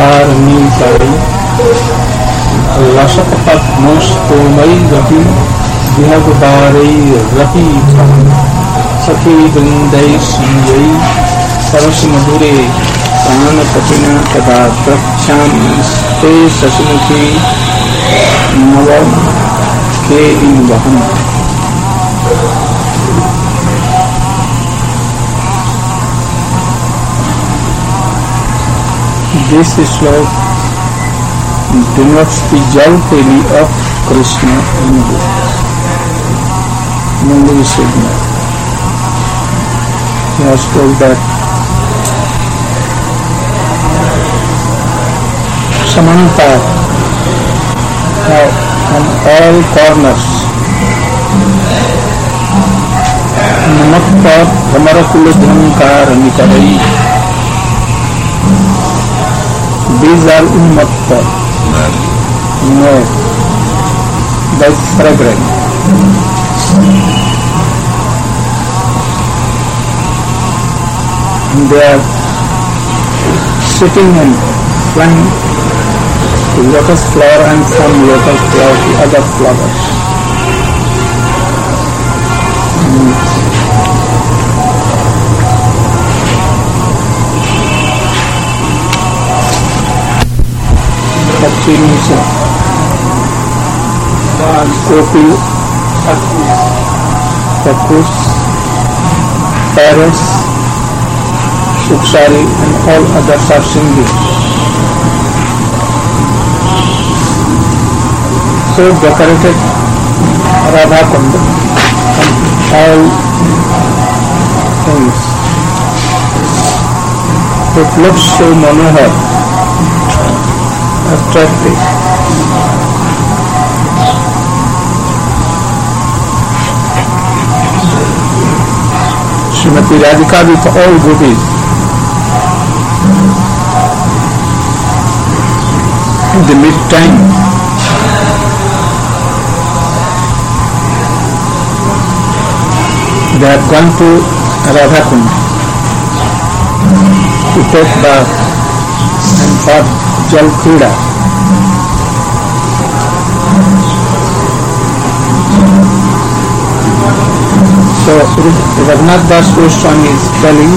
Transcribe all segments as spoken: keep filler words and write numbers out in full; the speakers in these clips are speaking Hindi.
कारणी लशकपद्मस्तोमयी रति विहगबारैरपि सखी वृन्दैश्रियै सरसमधुरे प्राणपतिना तदा द्रक्ष्यामि ते शशिमुखे नव केलिन्वहम्। This slok denotes the Jalpeli of Krishna in Mungli Sigma. He has told that Samanta from all corners Namakta Ramarakula Dhankar Nikarai. These are unmakta, no, that's fragrant. And they are sitting and flying to lotus flower and from lotus flower to other flowers. And feelings of Gopi, Kakus, Paris, Sukshari and all others are singing. So decorated Radha Kunda and all things. It looks so manohar, attractive. Srimati Radhika with all gopis. In the mid-time, they have gone to Radhakund to take bath and for Jal Krida. So Raghunath Das Goswami is telling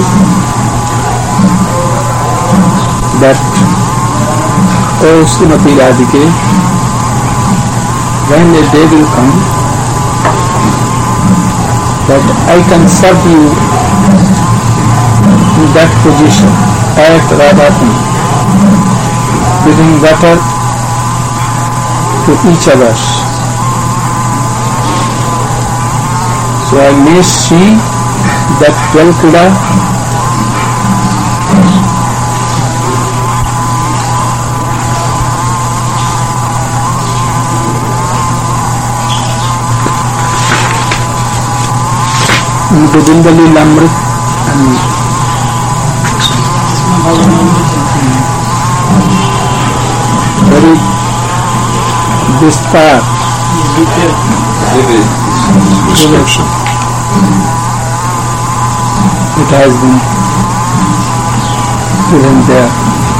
that, O Srimati Radhike, when a day will come that I can serve you in that position at Radhakund, giving water to each other. So I may see that Jal Krida Govinda Lilamrit and very distar description. It has been given there.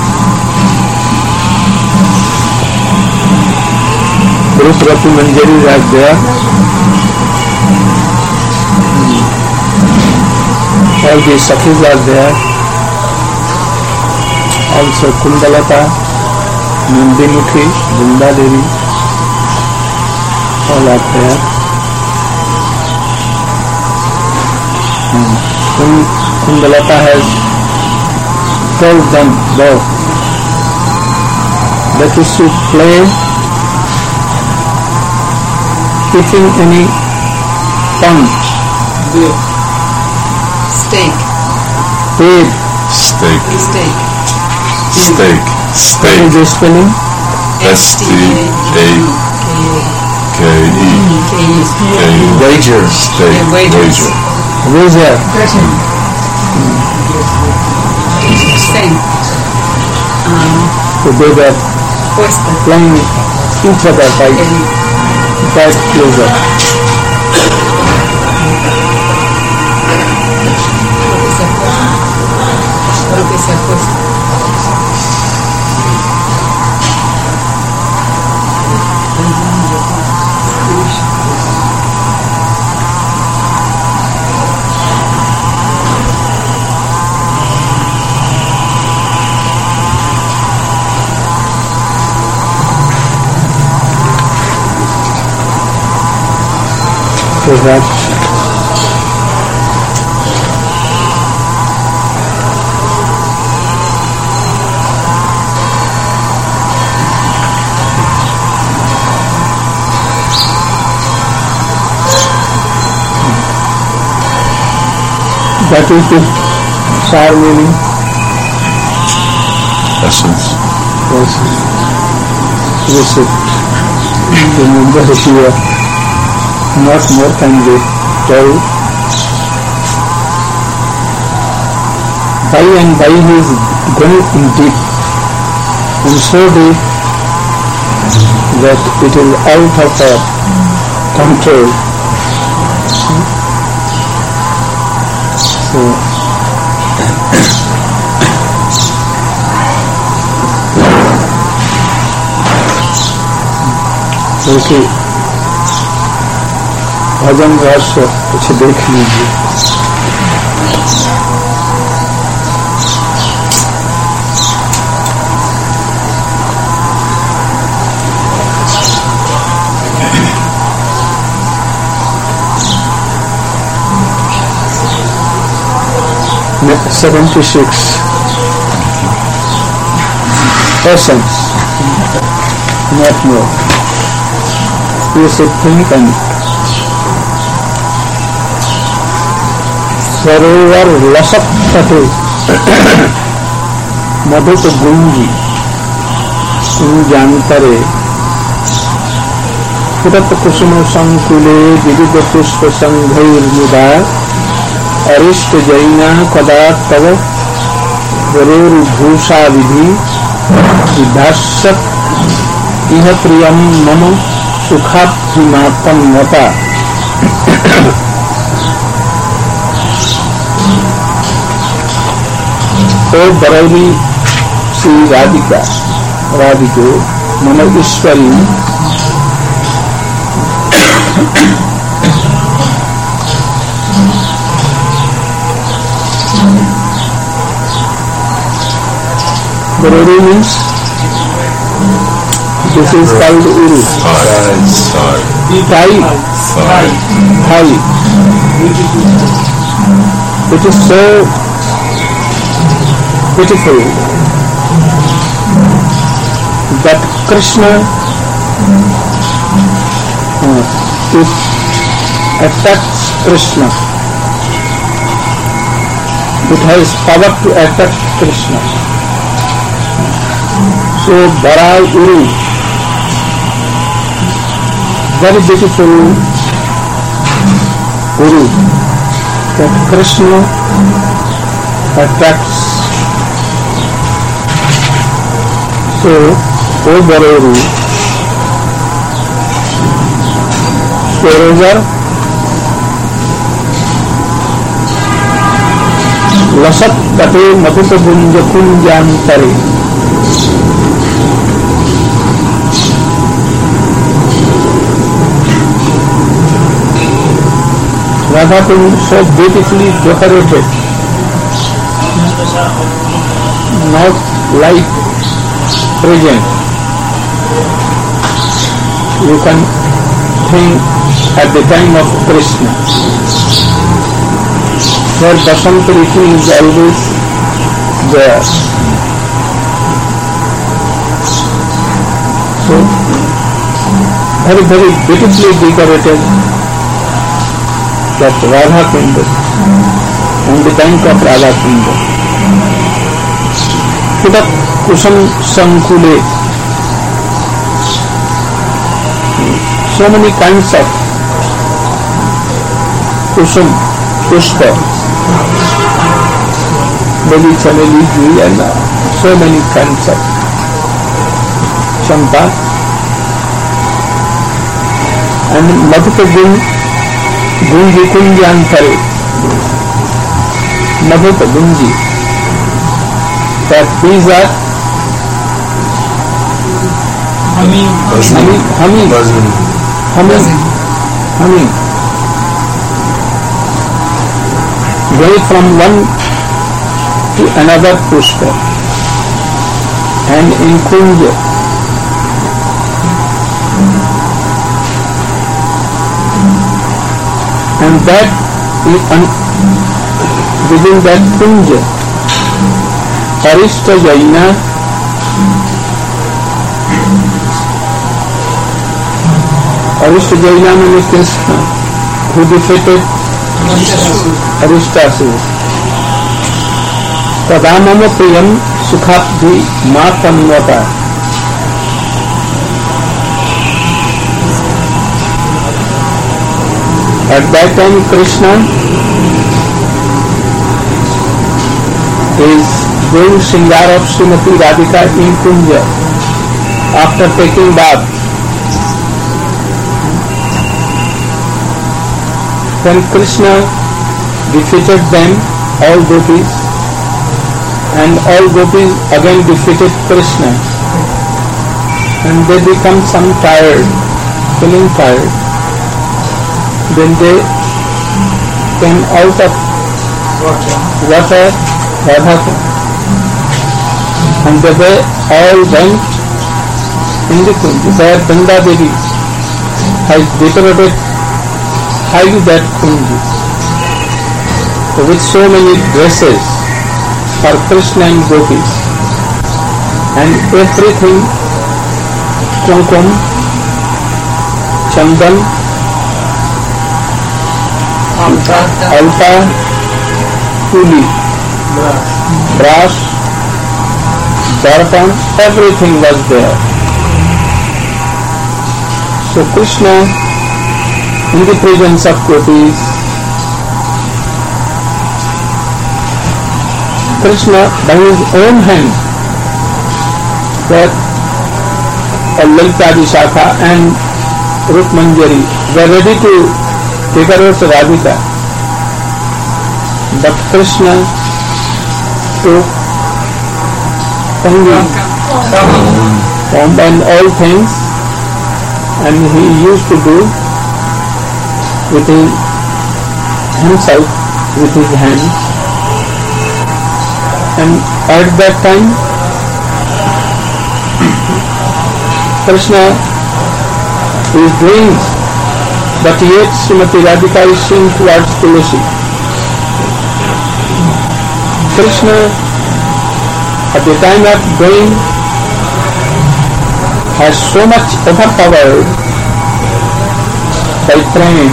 Ruprati Manjari is there. All the Sakhis are there. Also Kundalata, Nandimukhi, Vrinda Devi, all are there. And Kundalata has told them both that is to play picking any punch. Steak. Pig. Steak. Steak. Steak. Steak. What is the spelling? S T A K E. Wager. Steak. Wager. Wager. Same. Um, So they were oyster. playing each other by that closer. Lo que se ha puesto. that that is the sar meaning. Essence. Yes. Receipt. Remember here, not more can be told. By and by he is going in deep, and so deep that it is out of our control. So, क्योंकि भजन रहस्य कुछ देख लीजिए। seventy-six essence, not more. You should think and सरोवर लसक तटे मधुक गुंजी जानतरे फुटत कुसुम संकुले विविध पुष्प संघैर्मुदा अरिष्ट जैना कदा तव गरुर्भूषा विधि विभाषक इह प्रियम मम सुखाभिमापन्नता। तो बरौली श्री राधिका राधिको मम ईश्वरी Barodi means this is called Uru. Thigh. Thigh. Thigh. Thigh. It is so beautiful that Krishna uh, it attracts Krishna. It has power to attract Krishna. So Barai Uru, very beautiful Uru, that Krishna attracts. So, O Barai Uru, Sorovar Lasat Kate Mathuta Bunja Kunjantare. Radha Kund so beautifully decorated, not like present. You can think at the time of Krishna, where Basant Ritu is always there. So, very, very beautifully decorated that Radha Kunda, on the bank of Radha Kunda. Putak Kusam Sankule, so many kinds of Kusam, Pushpa, Lily Chameli, and uh, so many kinds of Champa, and Madhuka Gun, Gunji Kunjantare, Madhuka Gunji, that these are Humming. humming, humming, humming, humming, going from one to another pushpa, and in Kunja, that, within that kunja, Arishta Jaina Arishta Jaina means Krishna, who defeated Arishtasura. Tadamam priyam sukhabdi matanvata. At that time Krishna is doing Shringar of Srimati Radhika in Kunja after taking bath. When Krishna defeated them, all gopis, and all gopis again defeated Krishna, and they become some tired, feeling tired. Then they came out of water, Radha, and they were all went in the Kunja. There Ganga Devi has decorated highly that Kunja with so many dresses for Krishna and gopis, and everything, kumkum, chandan, alta, tuli, brass, darpan, everything was there. So Krishna, in the presence of gopis, Krishna by his own hand, that Lalita Vishakha and Rup Manjari were ready to decorate Radhika, but Krishna took Tangi, combined all things, and he used to do with his, himself with his hands. And at that time, Krishna is doing, but yet Srimati Radhika is seen towards Tulasi. Krishna, at the time of doing, has so much overpowered by praying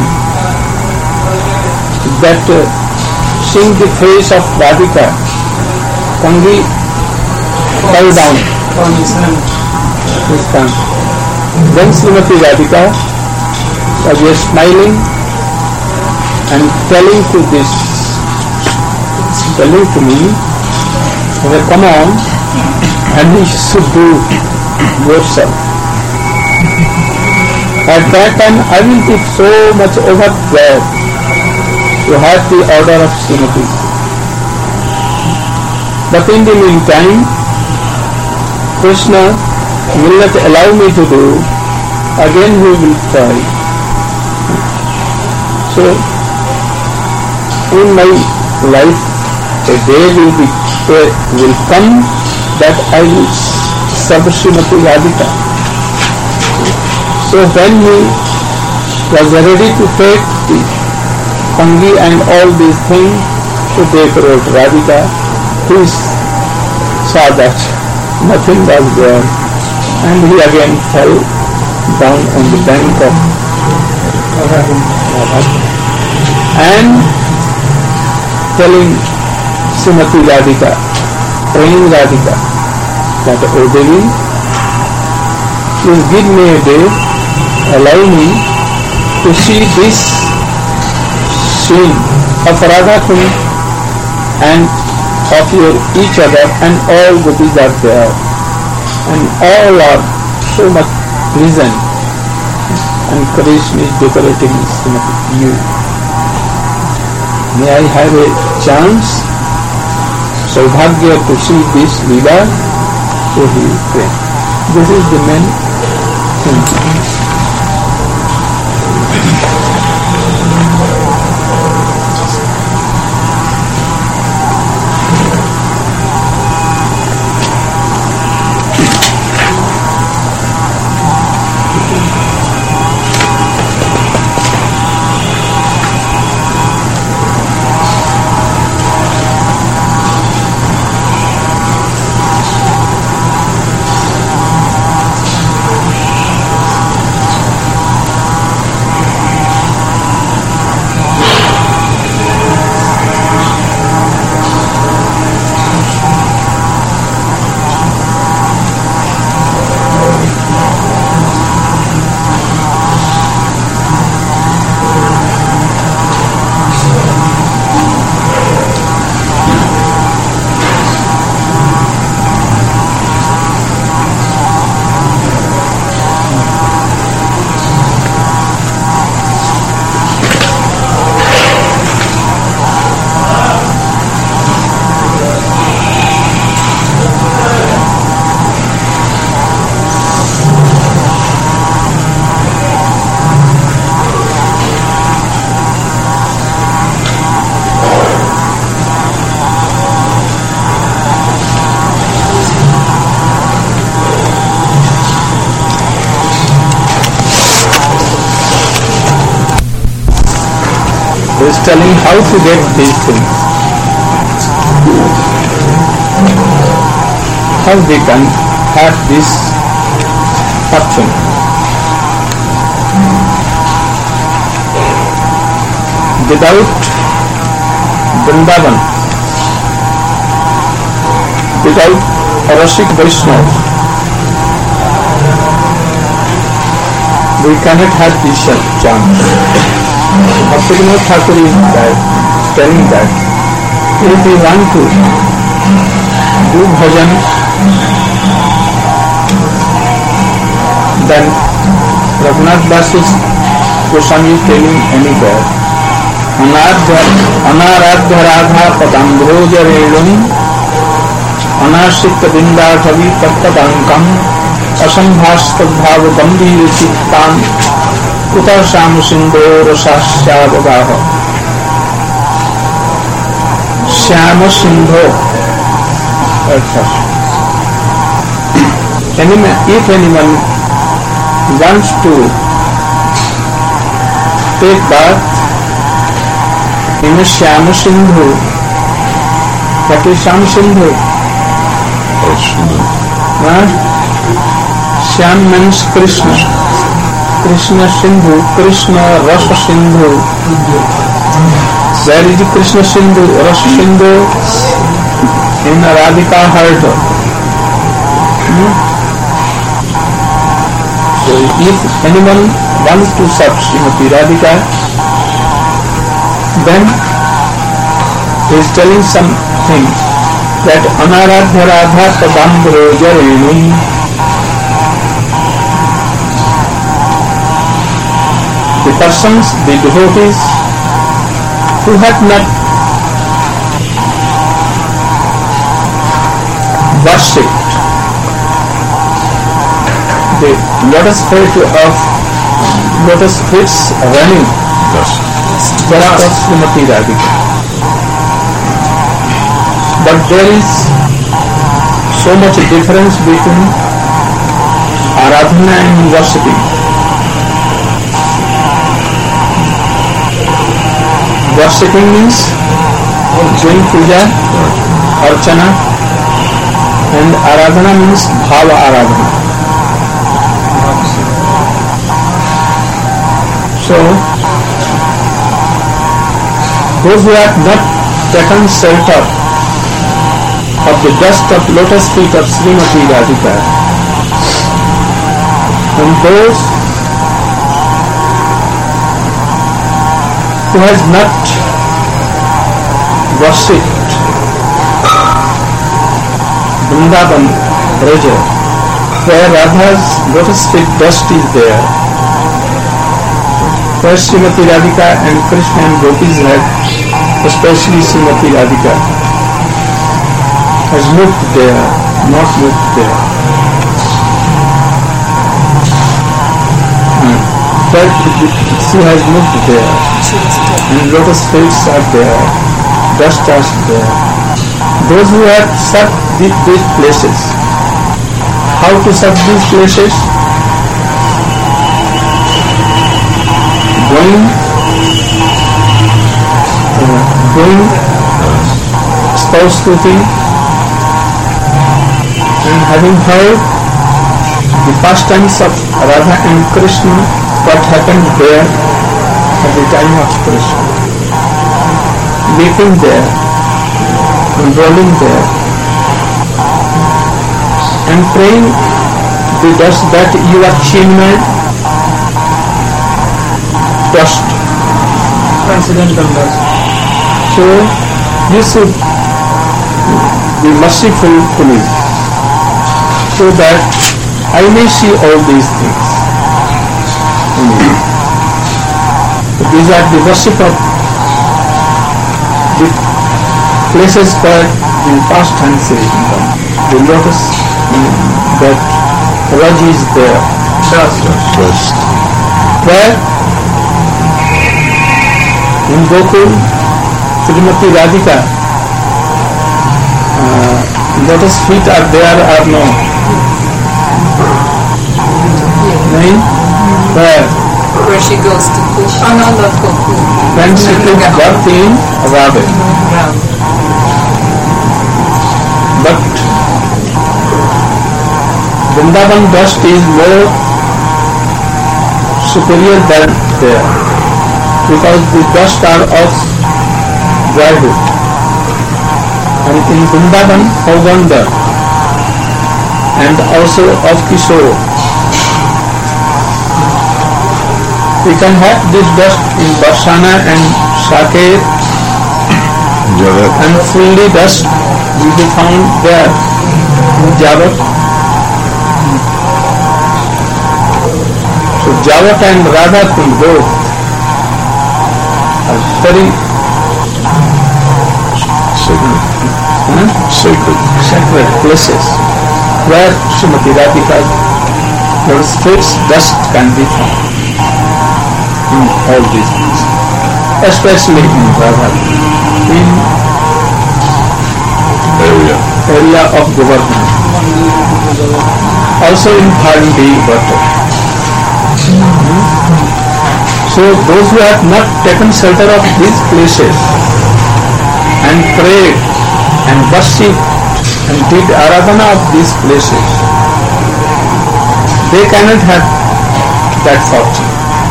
that uh, seeing the face of Radhika, Tangi fell down from his hand. His hand. Then Srimati Radhika was just smiling and telling to this, telling to me, okay, come on, and you should do yourself. At that time, I will be so much overjoyed to have the order of Srimati. But in the meantime, Krishna will not allow me to do, again he will try. So, in my life, a day will be uh, will come that I will serve Srimati Radhika. So when he was ready to take the Tangi and all these things to decorate Radhika, he saw that nothing was there, and he again fell down on the bank of and telling Srimati Radhika, praying Radhika, that, O Devi, please give me a day, allow me to see this scene of Radha Kund and of your each other, and all gopis are there, and all are so much pleasant, and Krishna is decorating you. May I have a chance, Saubhagya, to see this Leela? So he is praying. This is the main thing. He is telling how to get these things. How they can have this fortune. Without Vrindavan, without Rasik Vaishnava, we cannot have this chance. Bhaktivinoda Thakur is that, telling that if we want to do bhajan, then Raghunath Das is Goswami is telling anywhere, Anaradha Radha Padambroja Redum Anashikta Vindakavi Tattadankam Asambhastadbhav Gambhir Chittan Uta Sham Sindho Rasashyadagaha. Shama Sindho. If anyone wants to take bath in a Shama Sindhu, what is Shama Sindhu? Huh? Shyam means Krishna. Krishna Sindhu, Krishna Rasa Sindhu. Where is the Krishna Sindhu, Rasa Sindhu? In Radhika heart. Hmm? So if anyone wants to serve Srimati Radhika, then he is telling something that Anaradha Radha Padambroja Renum. The persons, the devotees who have not worshipped the lotus feet of lotus feet running just of Srimati Radhika. But there is so much difference between Aradhana and worshipping. Worshipping means doing puja, archana, and Aradhana means bhava Aradhana. So, those who have not taken shelter of the dust of lotus feet of Srimati Radhika, and those who has not worshipped Vrindavan Braja, where Radha's lotus feet dust is there, where Srimati Radhika and Krishna and Gopis had, especially Srimati Radhika, has moved there, not moved there. Hmm. But she has moved there, and lotus feet are there, dust is there. Those who have served these places, how to serve these places? Going, uh, going, spouse stuti, and having heard the pastimes of Radha and Krishna, what happened there at the time of Krishna, leaping there, and rolling there, and praying the dust that you are Chinmay, dust, transcendental dust. So you should be merciful to me, so that I may see all these things. These are the worship of the places where the past tense is the lotus that Raj is there. Dust. Where in Gokul, Srimati Radhika, uh, lotus feet are there or no? No? Where? she goes to cook. Oh no, not cook. When she took birth in Ravet. But Vrindavan dust is more superior than there, because the dust are of dryhood. And in Vrindavan, how wonder, and also of Kishore. We can have this dust in Barsana and Saket, and fully dust will be found there in Javat. So Javat and Radha Kund both are very Sacred. huh? Sacred. sacred places where Srimati Radhika's Lotus dust can be found in all these things, especially in Radha, in Area. area of Govardhan, also in Bharandi water. So those who have not taken shelter of these places and prayed and worshipped and did aradhana of these places, they cannot have that fortune.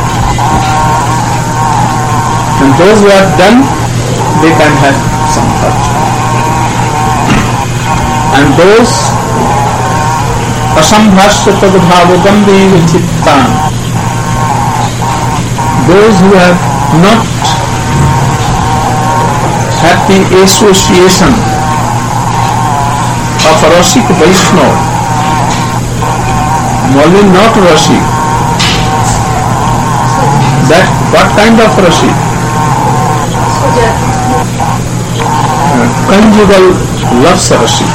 And those who have done, they can have some fortune. And those asambhasya tadbhavagambhir chittan, those who have not had the association of a Rasik Vaishnava, only not Rasik, that what kind of Rasik? Uh, conjugal loves Rasik.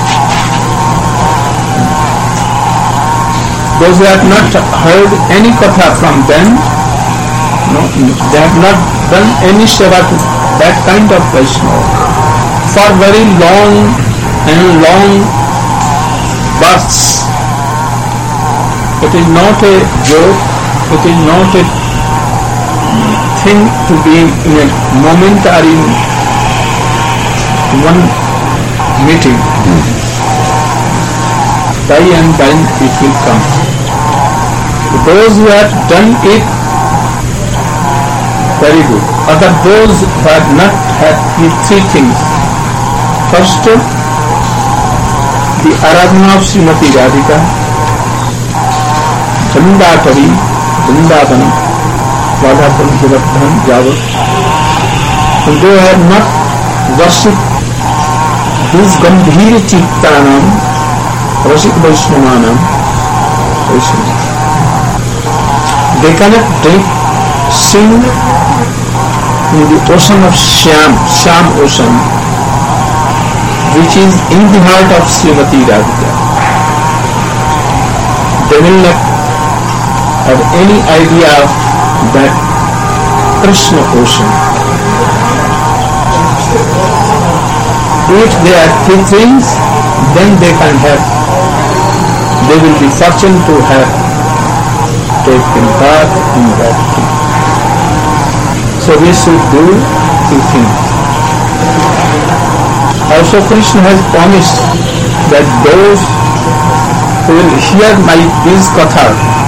Those who have not heard any katha from them, no, they have not done any seva to that kind of Vaishnava for very long and long births. It is not a joke, it is not a thing to be in a moment or in one meeting. By and by it will come. Those who have done it, very good. Other those who have not had the three things. First, the aradhana of Srimati Radhika, Chandatari, Vrindavan, Radhakund, Govardhan, Javat. And they have not worshipped these Gambhir Chittanam, Rasik Vaishnavanam, Vaishnava. They cannot drink, sing in the ocean of Shyam, Shyam ocean, which is in the heart of Srimati Radhika. They will not have any idea of that Krishna ocean. If they are three things, then they can have, they will be fortunate to have taken part in that thing. So we should do two things. Also Krishna has promised that those who will hear my these katha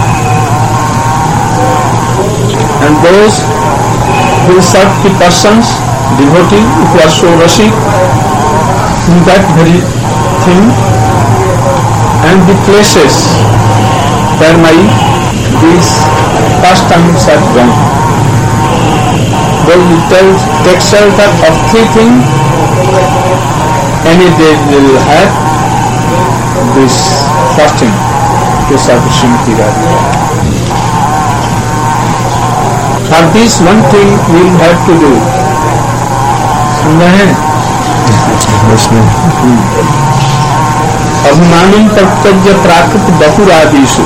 and those who will serve the persons, devotee, who are so rasik in that very thing, and the places where my these pastimes are gone, they will tell, take shelter of three things, any day they will have this fortune to serve Srimati Radhika. For this one thing we will have to do. अभिमानं तत्तज्य Prakrit बहुरादिषु.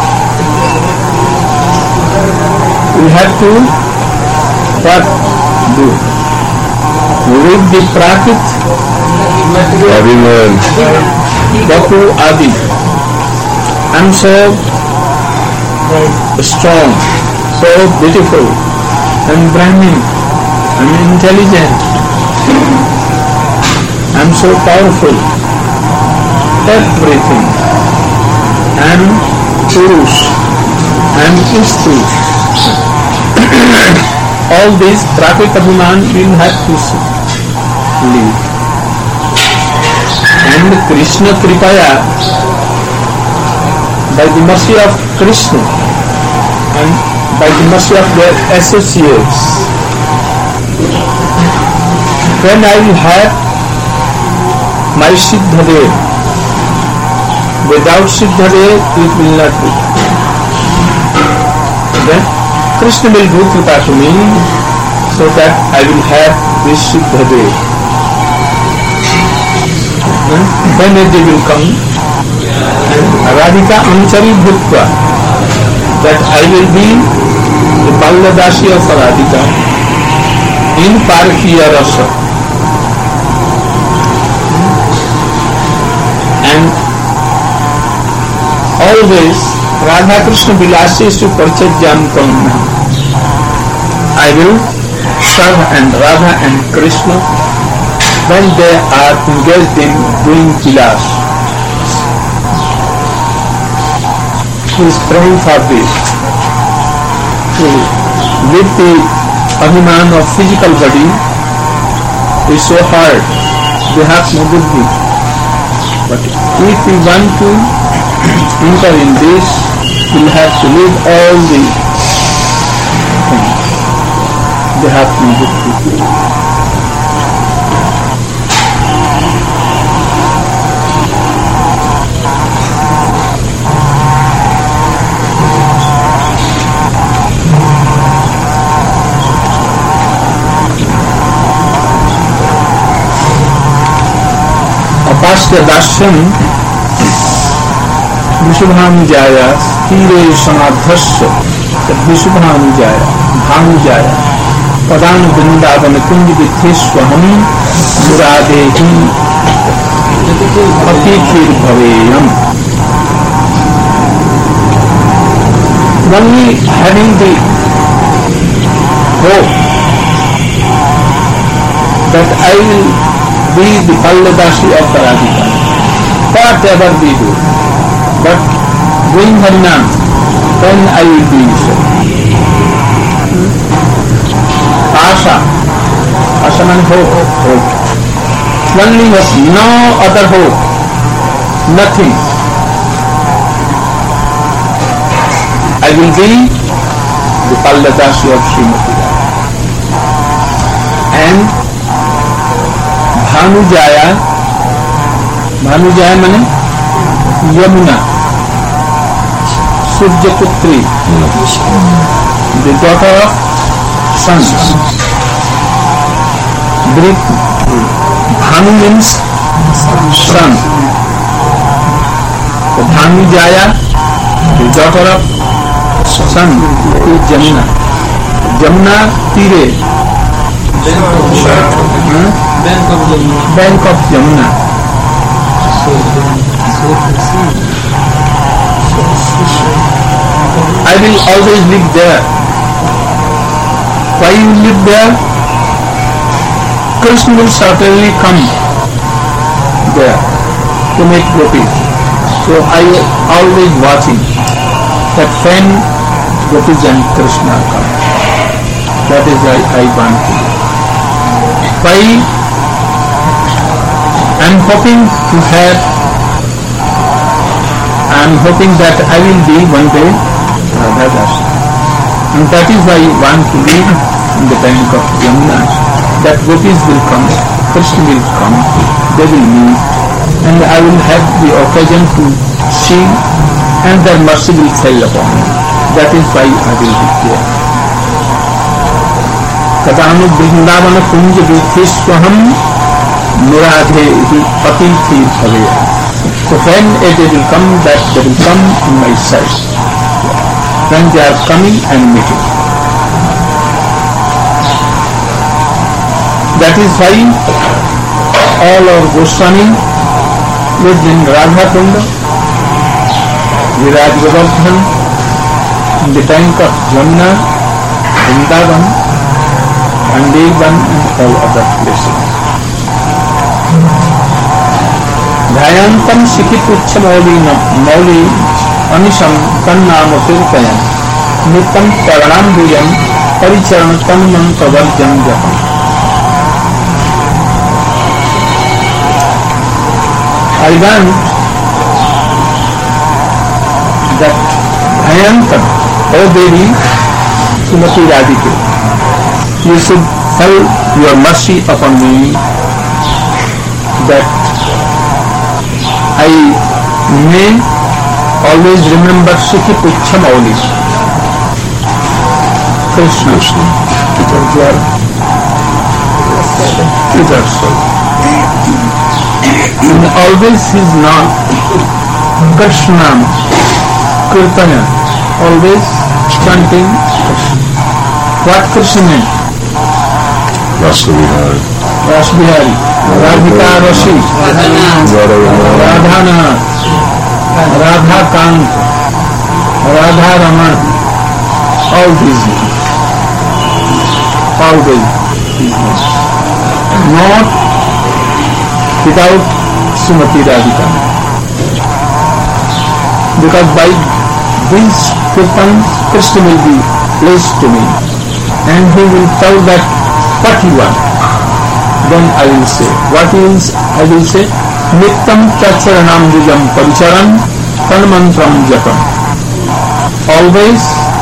We have to what do? With the prakrit, Abhiman. Bahu Adi. I'm so strong, so beautiful, I'm Brahmin, I'm intelligent, I'm so powerful, everything. I'm Purush, I'm Istri. All these Prakrit Abhiman will have to leave. And Krishna Kripaya, by the mercy of Krishna and by the mercy of their associates, when I will have my Siddhadev, without Siddhadev it will not be. Then Krishna will do Kripa to me so that I will have this Siddhadev. Then a day will come and Radhika Anchari Bhutva, that I will be the Balladashi of Radhika in Parkiya Rasa. And always Radha Krishna Vilasi is to purchase Jam Kamna. I will serve and Radha and Krishna when they are engaged in doing Vilas. He is praying for this, to live the Abhiman of physical body is so hard, they have no buddhi. But if we want to enter in this, we will have to leave all the things. They have no buddhi. Apasya Dasyam Vishubhanujaya Stire Samadhasya Vishubhanujaya Bhanujaya Padan Vrindavan Kunj Vitheswaham Muradehi Patikhir Bhaveyam. Only having the hope that I will be the Balladashi of Radhika, whatever we do, but doing Harinam, then I will be so. Asha, Asha means hope, hope. Only was no other hope, nothing. I will be the Balladashi of Srimati Radhika. And Bhanujaya, Bhanujaya means Yamuna, Surjaputri, the daughter of sun. Bhanu means sun. So Bhanujaya, the daughter of sun, is Jamuna. Jamuna Tire. Hmm? Bank of Jamuna. Bank of Jamuna. So, so I will always live there. Why you live there? Krishna will certainly come there to make gopis. So I am always watching that when gopis and Krishna come. That is why I want to do. Why I am hoping to have, I am hoping that I will be one day Radha Dasi. And that is why I want to live in the bank of Yamuna. That gopis will come, Krishna will come, they will meet, and I will have the occasion to see, and their mercy will fall upon me. That is why I will be here. Kadanu Vrindavan Kunj Vitheswaham Muradhehi Patithi Bhaveya. So when a day will come that they will come in my sight, when they are coming and meeting. That is why all our Goswami lived in Radha Kunda, Viraj Govardhan, in the bank of Jamuna, Vrindavan, Andevan and all other places. Dhyantam Sikit Ucha Mauli Mauli Anisham Kannama Kirtayan Nitam Taranam Bhuyam Paricharan Tanman Tavarjam Japam. I want that Dhyantam, O Devi Srimati Radhika, you should fall your mercy upon me, that I may always remember Sikhi Puchha Mauli, Krishna, because you are Peter's soul. And always his name, Krishna, Kirtana, always chanting Krishna. What Krishna meant? Rasavihari. Rasavihari, Radhika Rasi, Radhana, Radha Kant, Radha Raman, all these names. Always these names. Not without Srimati Radhika. Because by these kirtans, Krishna will be placed to me, and he will tell that what he wants. Then I will say, what is, I will say, Nittam Tacharanam Vijam Paricharan Tanmantram Japam. Always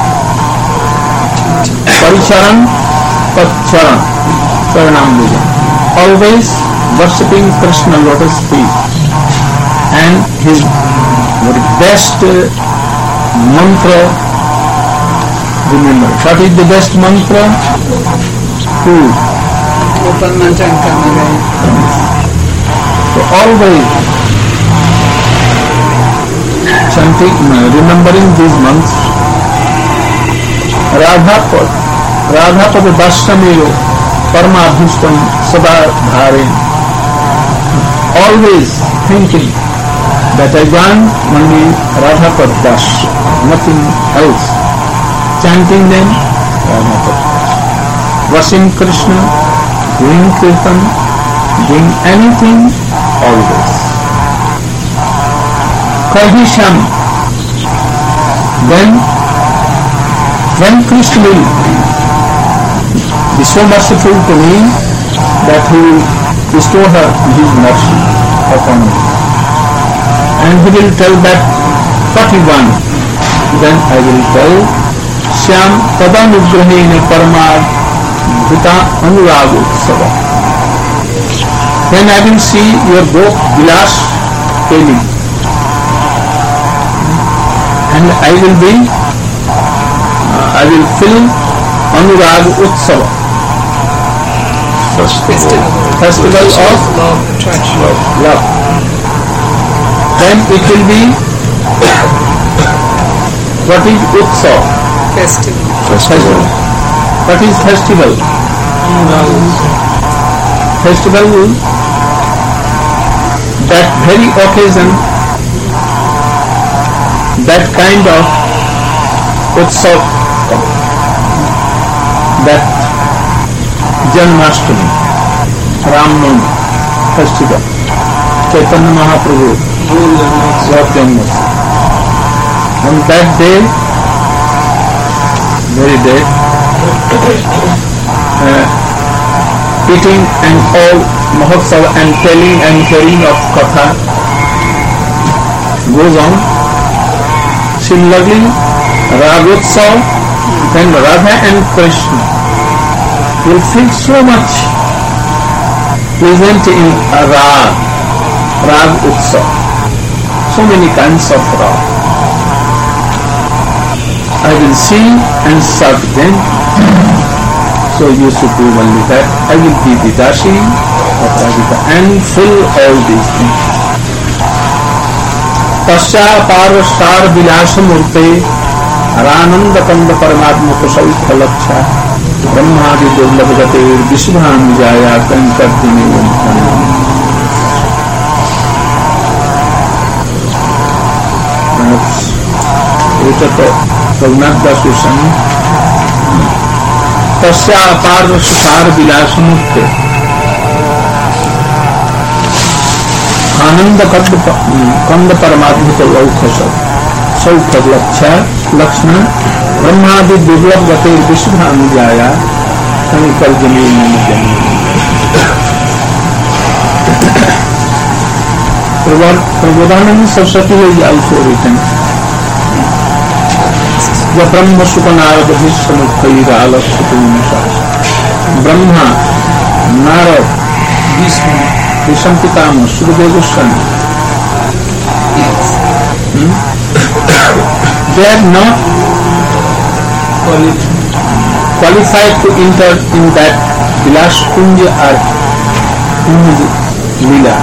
Paricharan Pacharan Charanam Vijam. Always worshipping Krishna lotus feet, and his best uh, mantra, remember. What is the best mantra? Who? Open mantra and kamara. So always chanting, remembering these months. Radhapad, Radhapad Dashtamiyo Parmadhishtam Sada Dharin. Always thinking that I want only Radhapad Dash, nothing else. Chanting them, Radhapad. Washing Krishna, doing kirtan, doing anything, always. Kahisham. Then, when Krishna will be so merciful to me that he will bestow her his mercy upon me, and he will tell that what he wants, then I will tell Shyam Tadanugrahene Paramad Vita Anurag Utsava. Then I will see your both Vilas Keli, and I will be uh, I will fill Anurag Utsava, Festival. festival of Love, attraction. Love. love. Then it will be, what is Utsav? Festival. Festival. What is festival? Festival, that very occasion, that kind of Utsav, that Janmashtami, Ramnavami festival, Chaitanya Mahaprabhu, Lord Janmashtami. On that day, very day, uh, eating and all Mahotsav and telling and hearing of Katha goes on. Similarly, Ragotsav, then Radha and Krishna will feel so much pleasant in a Rag, Rag Utsav. So many kinds of Rag. I will see and serve them. So you should do only that. I will be the Dashi of Radhika and fill all these things. Tasya Parvastar Vilasa Murte Arananda Kanda Paramatma Kusaita Laksha Brahmadi Dullabhagatir Vishwam Jaya Kankardini Vantana. Perhaps we उच्चते रघुनाथ दास गोस्वामी तस्या अपार सुसार विलास मुक्ते आनंद कंद परमात्मिक लौख सौख लक्ष्य लक्षण ब्रह्मादि दुर्लभ गते विश्व अनुजाया संकल जमीन Prabodhanand Saraswati is also written the Brahma Sukha Narad Vishnu Brahma Narad Vishnu Vishnu Pitama Sukadeva Goswami hmm? they are not qualified to enter in that Vilas Kunja or Kunja Lila.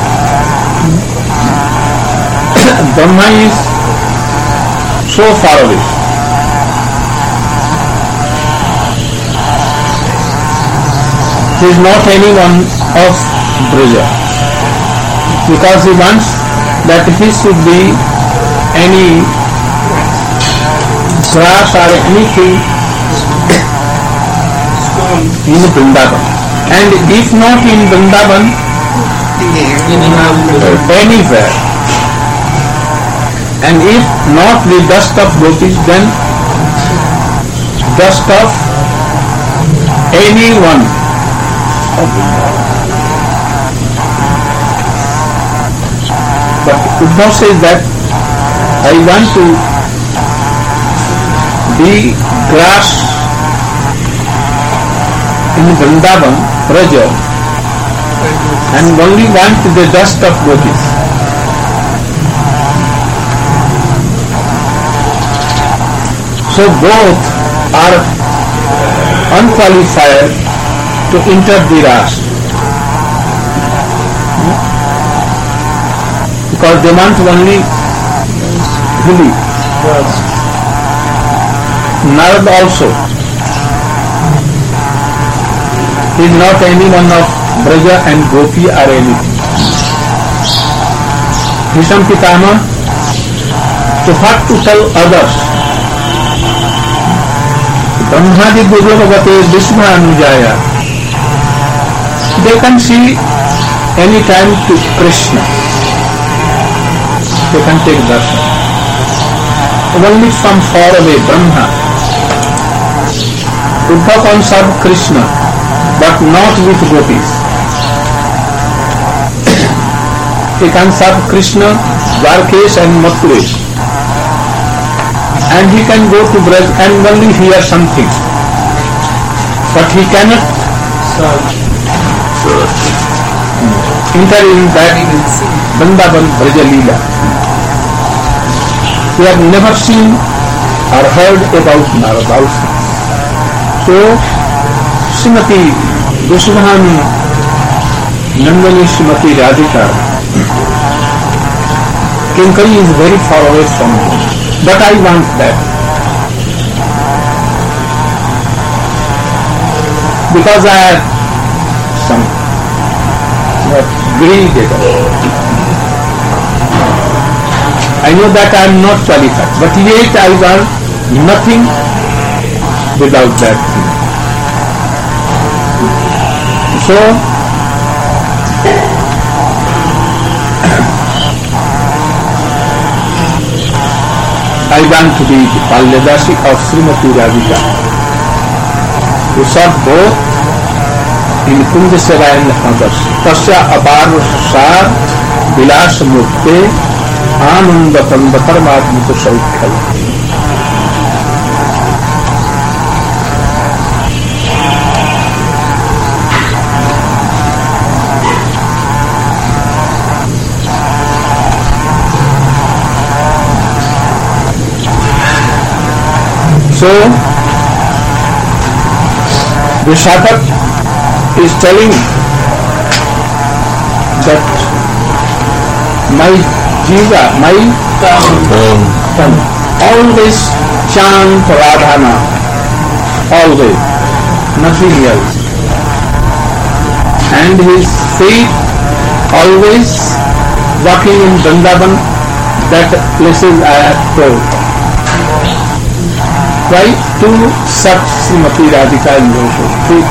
Brahma is so far away. He is not anyone of Braja because he wants that he should be any grass or anything in Vrindavan, and if not in Vrindavan, anywhere, and if not the dust of gopis, then dust of anyone. But Uddhav says that I want to be grass in Vrindavan, Braja, and only want the dust of gopis. So both are unqualified to enter the Ras because they want only Huli. Narad also is not anyone of Braja and Gopi or anything. Bhisham Pitama, so what to tell others? Brahmadi Durlabhagate Vishma Anujaya. They can see any time to Krishna. They can take darshan. Only from far away, Brahma. Uddhav can serve Krishna, but not with gopis. He can serve Krishna, Dwarkesh and Mathuresh. And he can go to Braj and only hear something. But he cannot enter in that Vrindavan Braja Leela. We have never seen or heard about Narad also. So, Srimati Goswami Nandani Srimati Radhika Kinkari is very far away from me. But I want that. Because I have some greed. I know that I am not qualified, but yet I want nothing without that thing. So, I want to be the Palyadasi of Srimati Radhika, who serve both in Kunja Seva and others. Tasya apar sar vilas mukte ananda tanda paramatmika saukhya. So, the Shatak is telling that my jiva, my tongue, always chant Radhana, always, nothing else. And his feet always walking in Vrindavan, that places I have told. Why to serve Srimati Radhika in Gosha feet?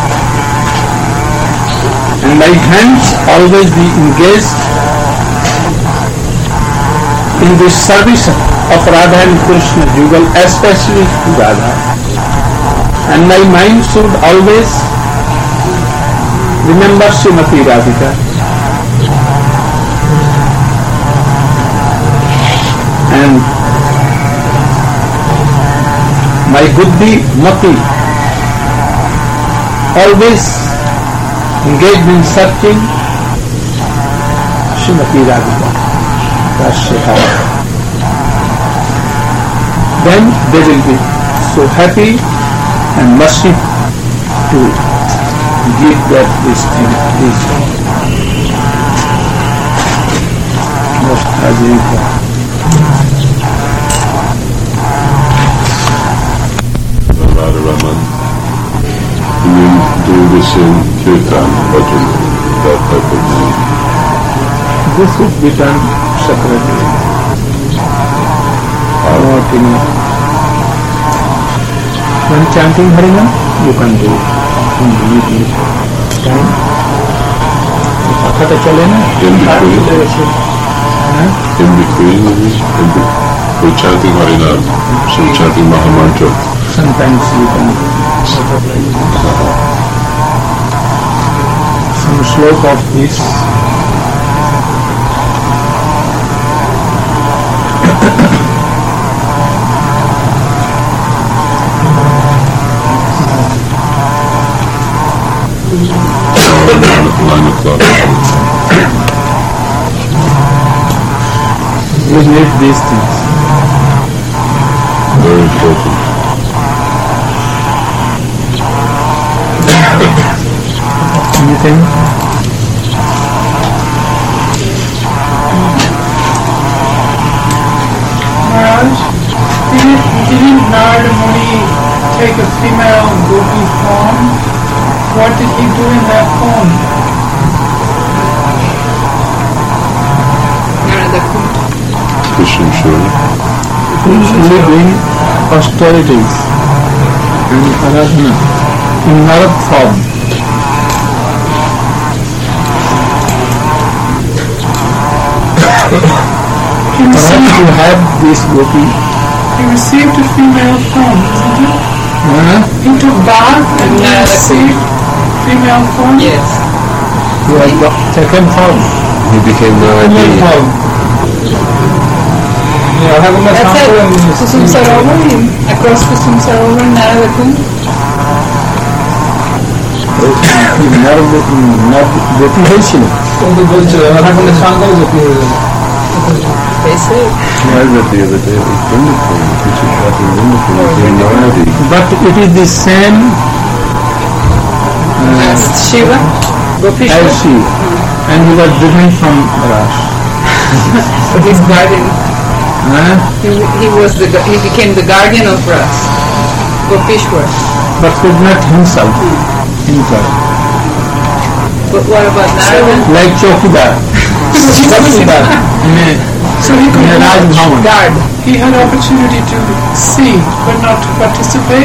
And my hands always be engaged in the service of Radha and Krishna Jugal, especially to Radha. And my mind should always remember Srimati Radhika. And my buddhi, mati, always engaged in searching Srimati Radhika. Then they will be so happy and mercy to give that this thing is most Ajita. Radharaman, you do this in Kirtan, Bhajan, that type of thing. This should be done separately. Not in when chanting Harinam, you can do it in the time. Kata chale na. In between. In between, in be, we're chanting Harinam, so we're chanting Mahamantra. Sometimes you can some slope of this. Nine o'clock. We need these things. Very important. Anything? Maharaj, didn't, didn't Narada Muni take a female gopi form? What did he do in that form? Narada Kund. Krishna Shura. Only doing austerities and aradhana in Narad form. He received, to have this gopi. he received a female form, isn't it? Uh, He took bath and he Narada received female form? Yes. he has got second form. He became Female Narada. form. That's it. Kusum Sarovar, in, across Kusum Sarovar, Narada Kund. Narad gopi হয়েছিল। They say. I read the other day, it was wonderful. Krishna Shura, wonderful. He became Naradi. But it is the same uh, As Shiva. Gopishwar. as she, and he was different from Ras. His guardian. Uh, He, he was the gu- he became the guardian of Ras. Gopishwar. but could not himself himself. But what about Narada? Like Chokidar. Chokidar. in a- So he could in a Raj watch. Bhavan. Guard. He had opportunity to see, but not to participate.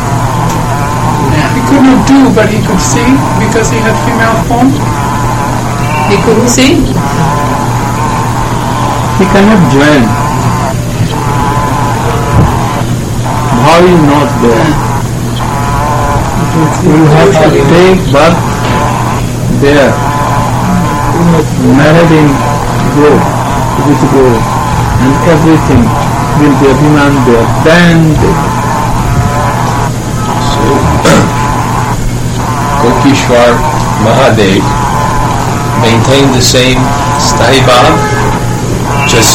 He could not do, but he could see because he had female form. He couldn't see. He cannot join. Bhav is not there. You have to take birth there. Married in grove, with grove, and everything will be Abhiman there. Then they, So, Gopishwar Mahadev maintained the same Sthayi Bhav, just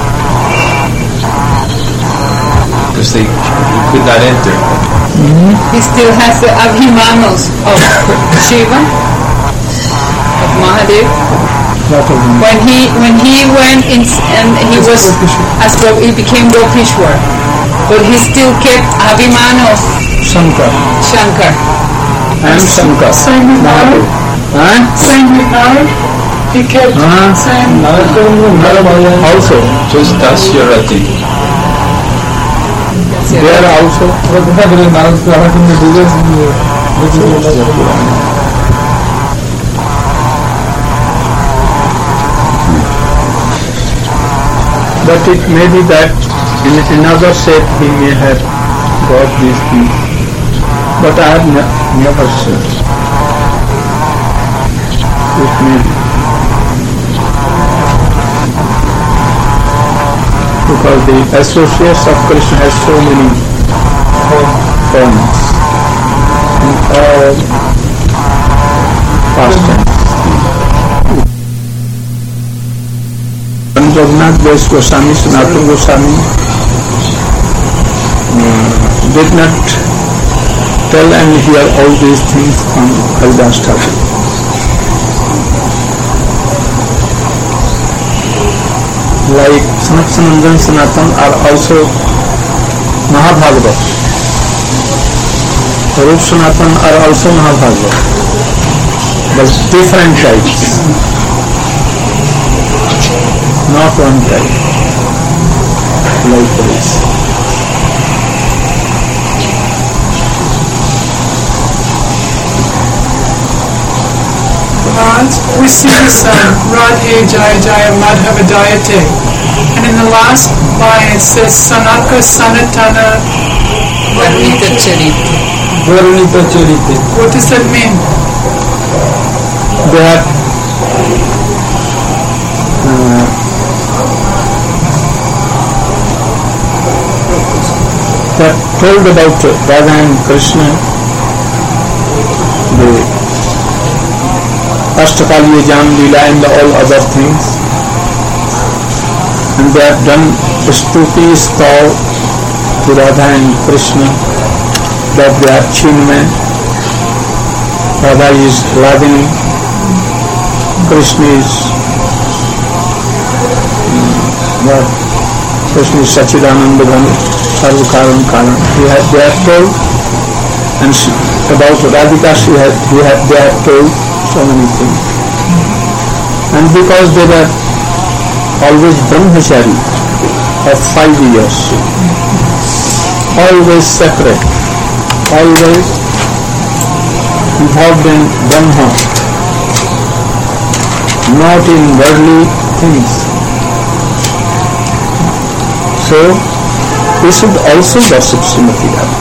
because they he could not enter. He still has the Abhimanos of Shiva, of Mahadev. lot of them. When he when he went in and he was as Go- he became Gopishwar, but he still kept Abhimana of Shankar. Shankar. I am Shankar. Same with Narad. Huh? Same with Narad. He kept Huh? same. Also. Just Dasyarati. Varanasi. There also. But it may be that in another shape he may have got these things. But I have ne- never seen. It may be. Because the associates of Krishna has so many forms in all pastimes. Raghunath Das Goswami, Sanatana Goswami uh, did not tell and hear all these things from Haridas Thakur. Like Sanat Sanandan Sanatan are also Mahabhagavad. Rup Sanatan are also Mahabhagavad, but different types, not one type, like this. Maharaj, we see this um, Radhe Jaya Jaya Madhava Dayate, and in the last line it says Sanaka Sanatana Varnita Charita. Varnita Charita. What does that mean? They are uh, they are told about Radha and Krishna, the Ashtakaliya Jam Leela and all other things, and they have done stuti stav to Radha and Krishna that they are Chinmay, Radha is Radhini, Krishna is what? Krishna is Sachidananda Ghan, Sarva Karan Karan. They have, they have told, and she, about Radhika she had, he had, they have told so many things. And because they were always brahmachari of five years, always separate, always involved in Brahma, not in worldly things. So, we should also worship Srimati Radha.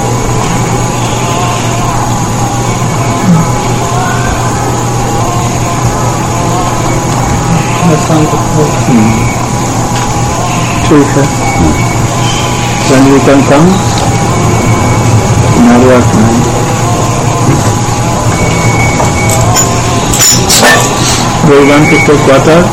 ठीक है, when we can come, now we are coming. We are going to take water.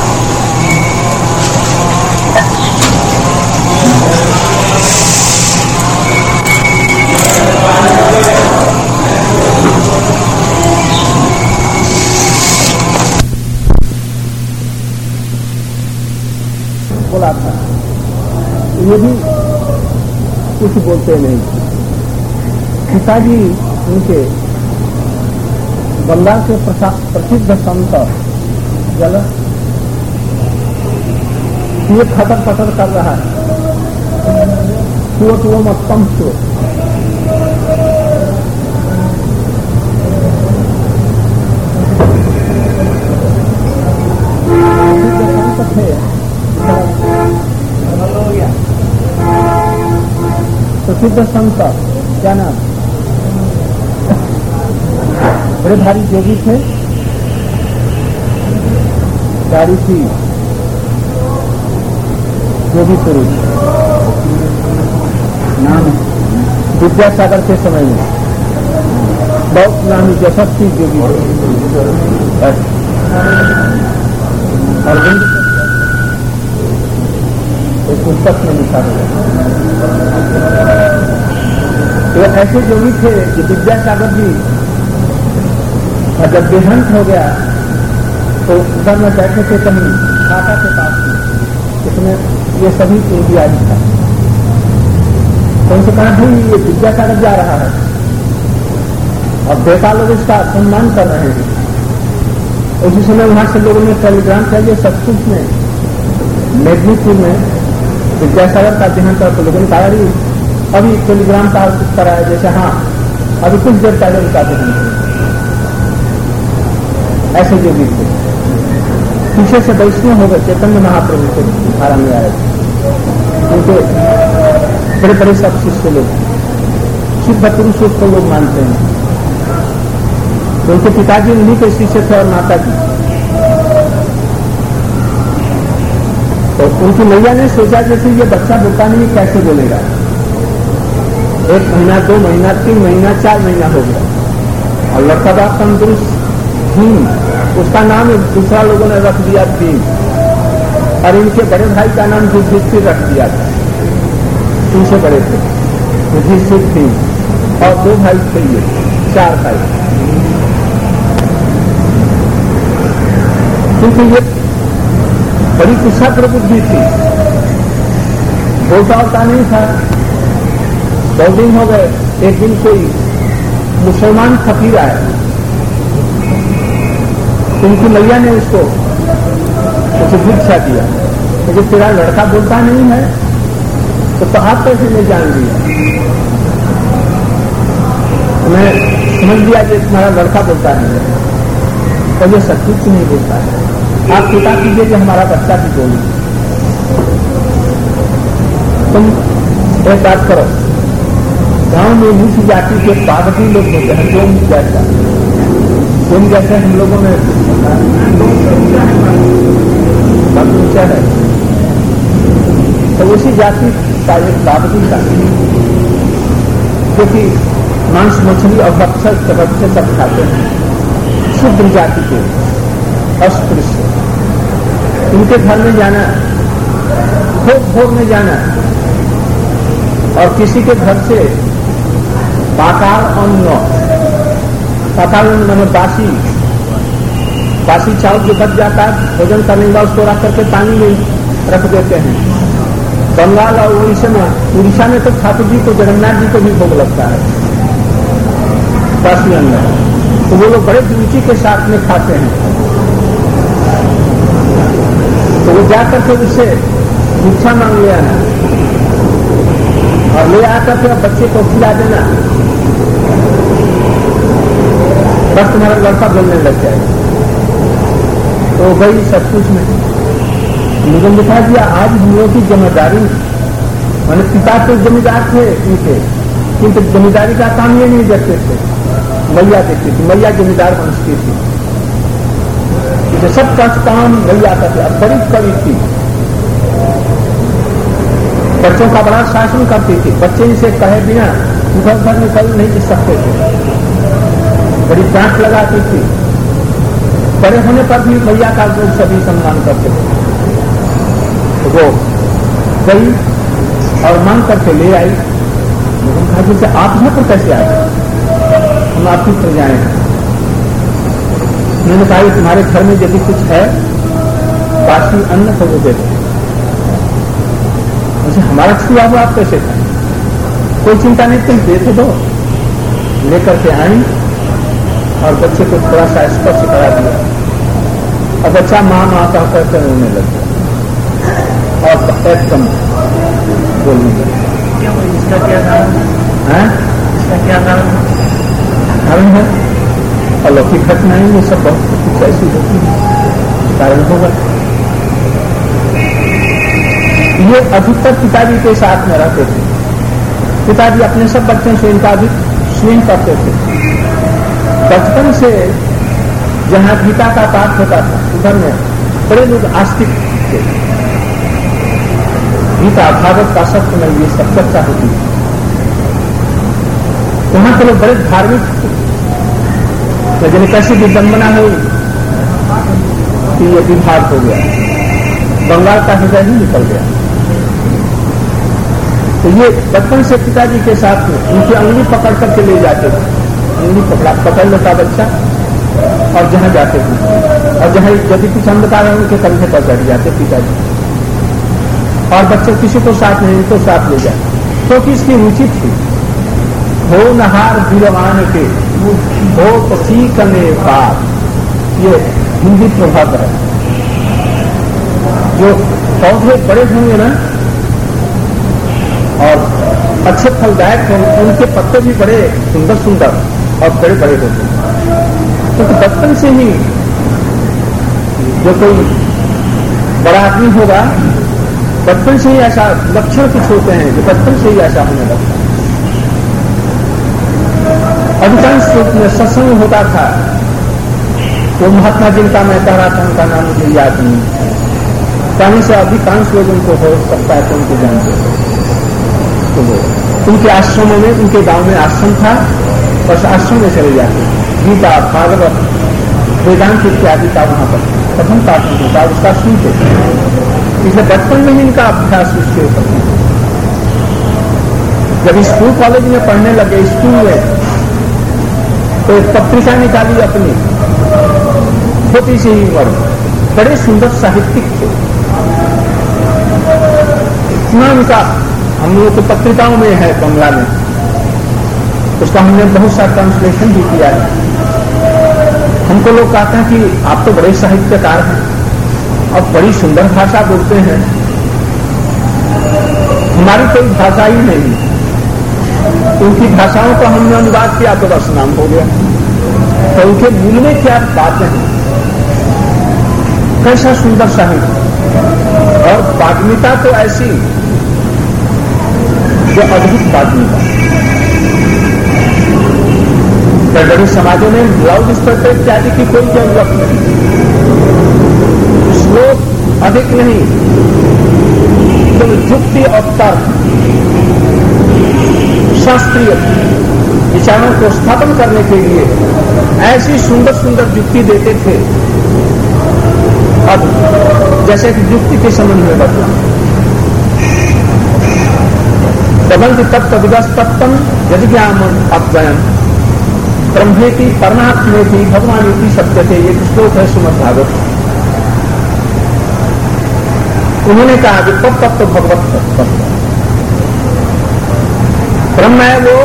बोला था ये भी कुछ बोलते नहीं। पिताजी उनके बंगाल के प्रसिद्ध संत जल ये खटर पटर कर रहा है, सुवत वो मतम सुवत संत थे। प्रसिद्ध संत क्या नाम, बड़े भारी जोगी थे, गाड़ी थी, जोगी पुरुष, नाम विद्यासागर के समय में बहुत नामी यशस्वी जोगी अरविंद एक पुस्तक में लिखा गया। तो ऐसे जोगी थे कि विद्यासागर जी जब देहांत हो गया तो घर में बैठे थे कहीं माता के पास में, इसमें ये सभी इंडिया था। तो उनसे कहा भाई ये विद्यासागर जा रहा है और बेटा लोग इसका सम्मान कर रहे हैं। उसी समय वहां से लोगों ने टेलीग्राम किया सचमुच में मेदिनीपुर में विद्यासागर का देहांत, तो लोगों ने कहा अभी टेलीग्राम का इस तरह है जैसे हाँ अभी कुछ देर पहले बताते हैं ऐसे जो भी थे पीछे से वैष्णव हो गए चैतन्य महाप्रभु के धारा में आए उनके बड़े बड़े सब शिष्य लोग सिद्ध पुरुष उसको लोग मानते हैं। तो उनके पिताजी उन्हीं के शिष्य थे और माता जी। तो उनकी मैया ने सोचा जैसे ये बच्चा बोलता नहीं कैसे बोलेगा। एक महीना दो महीना तीन महीना चार महीना हो गया और लड़का बड़ा तंदुरुस्त भीम उसका नाम दूसरा लोगों ने रख दिया भीम और इनके बड़े भाई का नाम युधिष्ठिर रख दिया था। इनसे बड़े थे युधिष्ठिर भीम और दो भाई थे ये चार भाई। क्योंकि ये बड़ी कुशा प्रबुद्धि थी बोलता होता नहीं था। दो दिन हो गए एक दिन कोई मुसलमान फकीर आया उनकी मैया ने उसको उसे भिक्षा दिया क्योंकि तेरा लड़का बोलता नहीं है तो आप कैसे नहीं जान लिया। मैं समझ लिया कि तुम्हारा लड़का बोलता नहीं है और ये सचमुच नहीं बोलता है। आप पिता कीजिए कि हमारा बच्चा भी बोले। तुम एक बात करो गांव में नीच जाति के पादकी लोग होते हैं जो जैसा तुम जैसे हम लोगों में ऊंचा है तो उसी जाति का एक पादकी का क्योंकि मांस मछली और बक्सर के बच्चे सब खाते हैं शुद्र जाति के अस्पृश्य उनके घर में जाना भोग भोग में जाना और किसी के घर से पाताल अन्न पाताल मैंने बासी बासी चावल जो बच जाता है भोजन करने का उसको रख करके पानी में रख देते हैं। बंगाल और उड़ीसा में उड़ीसा में तो ठाकुर जी को जगन्नाथ जी को भी भोग लगता है बासी अन्न तो वो लोग बड़े रुचि के साथ में खाते हैं। तो वो जाकर के उससे भिक्षा मांग ले आना और ले आकर के बच्चे को खिला देना बस तुम्हारा लड़का बोलने लग जाएगा। तो भाई सब कुछ में मुझे दिखा दिया आज हम लोगों की जिम्मेदारी मैंने पिता तो जमींदार थे इनके किंतु जमींदारी का काम ये नहीं देखते थे मैया देखती थी मैया जमींदार बनती थी सब का काम मैया का था बड़ी कवि थी बच्चों का बड़ा शासन करती थी बच्चे इसे कहे बिना घर घर में कभी नहीं जा सकते थे बड़ी डांट लगाती थी। बड़े होने पर भी मैया का लोग सभी सम्मान करते थे। तो वो गई और मांग करके ले आई लेकिन कहा जैसे आप यहाँ पर कैसे आए हम आपकी प्रजाएं हैं। मैंने कहा तुम्हारे घर में यदि कुछ है बासी अन्न तो वो दे दो मुझे हमारा छुआ हुआ आप कैसे खाए कोई चिंता नहीं तुम दे तो दो। लेकर के आई और बच्चे को थोड़ा सा स्पर्श करा दिया और बच्चा माँ माँ कह करके रोने लग गया और एकदम बोलने लगा। इसका क्या कारण है इसका क्या कारण कारण है अलौकिक घटनाएं ये सब बहुत कुछ ऐसी होती है कारण होगा। ये अधिकतर पिताजी के साथ में रहते थे। पिताजी अपने सब बच्चों से इनका भी स्नेह करते थे। बचपन से जहां गीता का पाठ होता था उधर में बड़े लोग आस्तिक थे। गीता भागवत का सत्य में ये सब चर्चा होती है। वहां के लोग बड़े धार्मिक थे लेकिन कैसी विडंबना हुई कि ये विभाग हो गया बंगाल का हृदय ही निकल गया। तो ये बचपन से पिताजी के साथ में उनकी अंगुली पकड़ करके ले जाते थे। अंगुली पकड़ा पकड़ लेता बच्चा और जहां जाते थे और जहां यदि कुछ अंधकार है उनके कंधे पर बैठ जाते पिताजी और बच्चे किसी को साथ नहीं इनको साथ ले जाते क्योंकि इसकी रुचि थी। हो नहार वीरवान के हो पसी कने पार ये हिंदी प्रभाव है। जो पौधे बड़े होंगे ना और अच्छे फलदायक हैं, उनके पत्ते भी बड़े सुंदर सुंदर और बड़े बड़े होते हैं। क्योंकि तो बचपन से ही जो कोई बड़ा आदमी होगा, बचपन से ही ऐसा लक्षण कुछ होते हैं जो बचपन से ही ऐसा होने लगता है। अधिकांश रूप में सत्संग होता था, वो महात्मा जिनका मैं कह रहा था उनका नाम मुझे याद नहीं, कहने से अधिकांश लोग उनको हो सकता है तो उनको जानते हैं। तो वो उनके आश्रमों में, उनके गांव में आश्रम था, बस आश्रम में चले जाते, गीता भागवत वेदांत इत्यादि का वहां पर प्रथम पाठ होता, उसका सुनते। इसलिए बचपन में ही इनका अभ्यास उसके ऊपर। जब स्कूल कॉलेज में पढ़ने लगे, स्कूल में तो एक पत्रिका निकाली अपनी, छोटी सी ही उम्र, बड़े सुंदर साहित्यिक थे। इतना उनका हम लोग तो पत्रिकाओं में है बंगला में, उसका हमने बहुत सा ट्रांसलेशन भी किया है। हमको लोग कहते हैं कि आप तो बड़े साहित्यकार हैं और बड़ी सुंदर भाषा बोलते हैं। हमारी कोई भाषा ही नहीं, उनकी भाषाओं का हमने अनुवाद किया तो बस नाम हो गया। तो उनके मूल में क्या बातें हैं, कैसा सुंदर साहित्य और वाग्मिता तो ऐसी जो अद्भुत वाग्मिता। बड़े समाजों में ब्लाउज स्तर इत्यादि की कोई जरूरत नहीं, श्लोक अधिक नहीं, तो युक्ति और तर्क शास्त्रीय विचारों को स्थापन करने के लिए ऐसी सुंदर सुंदर युक्ति देते थे। अब जैसे कि युक्ति के संबंध में बदला, प्रबंध तत्व विगस्तत्तम यदि ज्ञान अद्वयम ब्रह्मेति परमात्मेति भगवानेति सत्यते, एक श्लोक है श्रीमद् भागवत। उन्होंने कहा कि तब तत्व भगवत तत्व ब्रह्म है, वो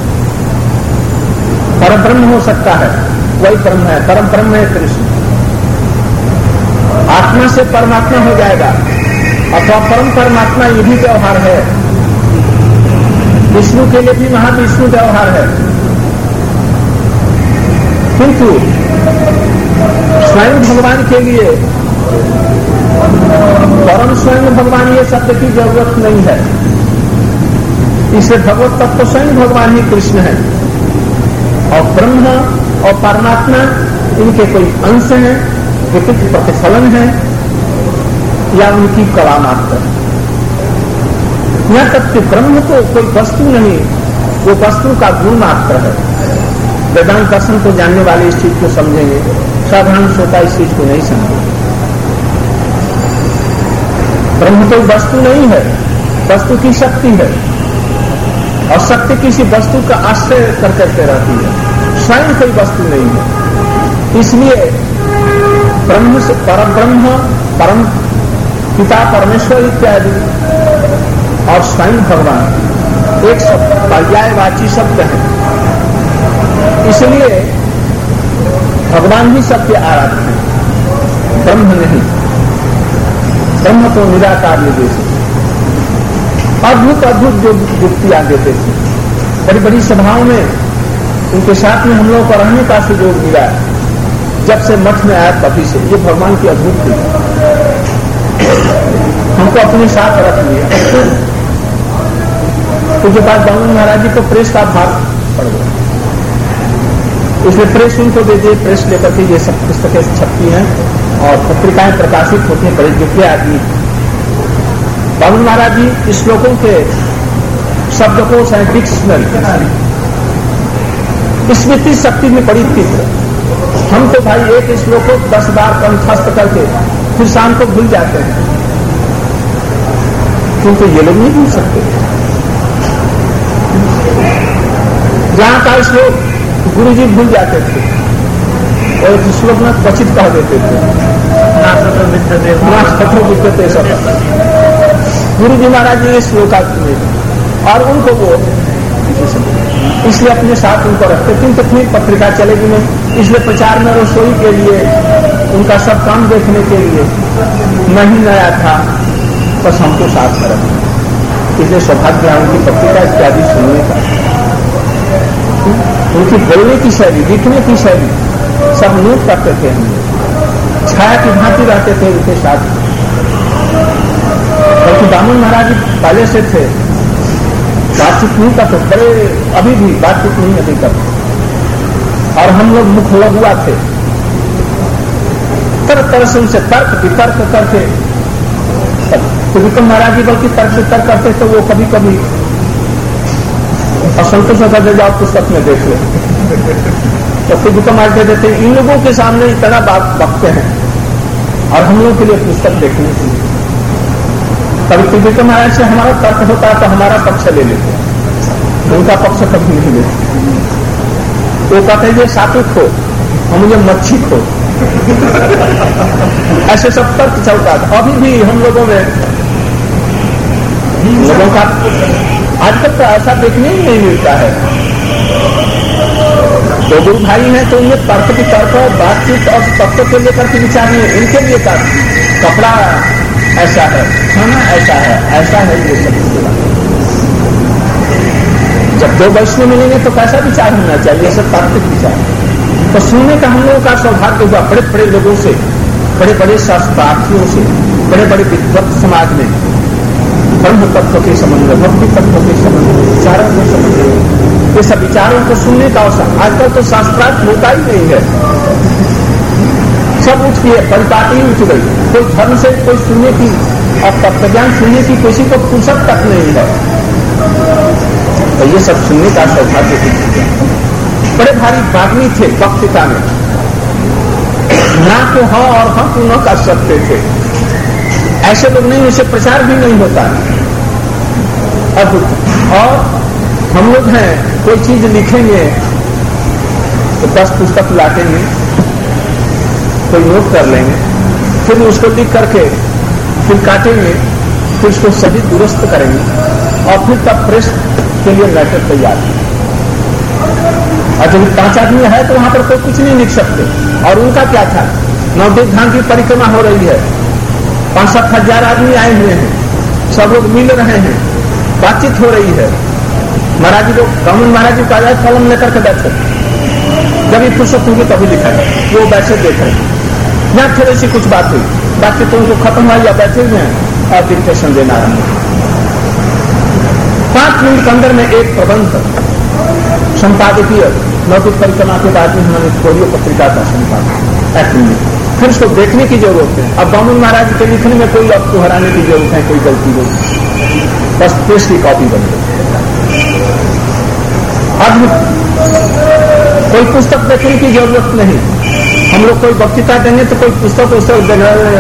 परम ब्रह्म हो सकता है, वही ब्रह्म है, परम ब्रह्म है कृष्ण। आत्मा से परमात्मा हो जाएगा अथवा परम परमात्मा, ये भी व्यवहार है। विष्णु के लिए भी महाविष्णु व्यवहार है, किंतु स्वयं भगवान के लिए परम स्वयं भगवान ये शब्द की जरूरत नहीं है। इसलिए भगवत तत्व स्वयं भगवान ही कृष्ण है और ब्रह्म और परमात्मा इनके कोई अंश हैं, विकृत प्रतिफलन है या उनकी कला मात्र। यहां तक कि ब्रह्म तो कोई वस्तु नहीं, वो वस्तु का गुण मात्र है। वेदांत दर्शन को जानने वाले इस चीज को समझेंगे, साधारण श्रोता इस चीज को नहीं समझेंगे। ब्रह्म कोई वस्तु नहीं है, वस्तु की शक्ति है और शक्ति किसी वस्तु का आश्रय कर करके रहती है, स्वयं कोई वस्तु नहीं है। इसलिए ब्रह्म से परम ब्रह्म, परम पिता परमेश्वर इत्यादि और स्वयं भगवान एक शब्द पर्यायवाची शब्द है। इसलिए भगवान ही सबके आराध्य है, ब्रह्म नहीं। ब्रह्म को निराकार निर्देश, अद्भुत अद्भुत जो युक्तियां देते थे। बड़ी बड़ी सभाओं में उनके साथ में हम लोग को रहने का सुयोग मिला। जब से मठ में आया तभी से ये भगवान की अद्भुत थी, हमको अपने साथ रख लिया। उसके बाद बामन महाराज जी को प्रेस का भार पड़ गया, इसलिए प्रेस उनको दे दिए। प्रेस लेकर के ये सब पुस्तकें छपती हैं और पत्रिकाएं प्रकाशित होती हैं। बड़े दिव्य आदमी बामन महाराज जी श्लोकों के शब्दकोश है, डिक्शनरी, स्मृति शक्ति में बड़ी तीव्र। हम तो भाई एक श्लोक को दस बार कंठस्थ करके फिर शाम को भूल जाते हैं, क्योंकि ये लोग नहीं भूल सकते। जहां का श्लोक गुरु जी भूल जाते थे और एक श्लोक में क्वचित कह देते थे, विद्यते सब गुरु जी महाराज जी ने श्लोका और उनको वो इसलिए अपने साथ उनको रखते थे। तो फिर पत्रिका चलेगी नहीं, इसलिए प्रचार में रसोई के लिए उनका सब काम देखने के लिए नहीं नया था, बस हमको साथ में रखा। इसलिए सौभाग्य है उनकी पत्रिका इत्यादि सुनने का। उनकी बोलने की शैली, लिखने की शैली सब नोट करते थे हम लोग, छाया की भांति रहते थे उनके साथ। बल्कि दामन महाराज पहले से थे, बातचीत नहीं करते, बड़े अभी भी बातचीत नहीं अभी करते, और हम लोग मुख लघुआ थे। तरह तरह से उनसे तर्क वितर्क करके, तो विक्रम महाराज जी बल्कि तर्क वितर्क करते तो वो कभी कभी असंतोष होता था, जाओ पुस्तक में देख ले, तो फिर विक्रम महाराज दे देते इन लोगों के सामने इतना बात बकते हैं और हम लोगों के लिए पुस्तक देखने के लिए। कभी विक्रम महाराज से हमारा तर्क होता है तो हमारा पक्ष ले लेते, उनका पक्ष कभी नहीं लेते। वो कहते हैं ये सात्विक हो और मुझे मच्छी खो, ऐसे सब तर्क चलता था। अभी भी हम लोगों में लोगों का आजकल तो ऐसा देखने ही नहीं मिलता है। दो गुरु भाई हैं तो उन्हें तर्क वितर्क और बातचीत और तत्व को लेकर के विचार नहीं, इनके लिए कपड़ा ऐसा है, खाना ऐसा है, ऐसा है, ये सब जब दो वैष्णव मिलेंगे तो कैसा विचार होना चाहिए, ये सब तार्किक विचार। तो सुनने का हम लोगों का सौभाग्य हुआ बड़े बड़े लोगों से, बड़े बड़े शास्त्रार्थियों से, बड़े बड़े विद्वत समाज में ब्रह्म तत्व के संबंध, भक्ति तत्व के संबंध, विचारों के संबंध, ये सब विचारों को सुनने का अवसर। आजकल तो शास्त्रार्थ होता ही नहीं है, सब उठ गए, परिपाटी उठ गई, कोई धर्म से कोई सुनने की और तत्वज्ञान सुनने की किसी को फुर्सत तक नहीं है। तो ये सब सुनने का सौभाग्य की बड़े भारी बागनी थे वक्तिता में, ना तो हाँ और हाँ को न कर सकते थे, ऐसे लोग नहीं, उसे प्रचार भी नहीं होता। अब और हम लोग हैं कोई चीज लिखेंगे तो दस पुस्तक लाटेंगे, कोई नोट कर लेंगे, फिर उसको लिख करके फिर काटेंगे, फिर उसको सही दुरुस्त करेंगे और फिर तब प्रेस के लिए लेटर तैयार। और जब पांच आदमी है तो वहां पर कोई कुछ नहीं लिख सकते। और उनका क्या था, नवदीप धाम की परिक्रमा हो रही है, पांच सात हजार आदमी आए हुए हैं, सब लोग मिल रहे हैं, बातचीत हो रही है। महाराज जी को कामन महाराज जी का कलम लेकर के बैठे, जब ये फुर्सत होगी तभी लिखा है, वो बैठे देख रहे हैं। यहाँ थोड़ी सी कुछ बात हुई, बाकी तो उनको खत्म हुआ या बैठे हुए हैं और डिक्टेशन देना रहा। पांच मिनट के अंदर में एक प्रबंध संपादकीय नवदीप परिक्रमा के बाद में उन्होंने फोलियो पत्रिका का संपादन, फिर उसको देखने की जरूरत है। अब बामन महाराज के लिखने में कोई अब दोहराने की जरूरत है, कोई गलती नहीं, बस प्रेस की कॉपी बन गई। अब कोई पुस्तक देखने की जरूरत नहीं, हम लोग कोई वक्तृता देंगे तो कोई पुस्तक पुस्तक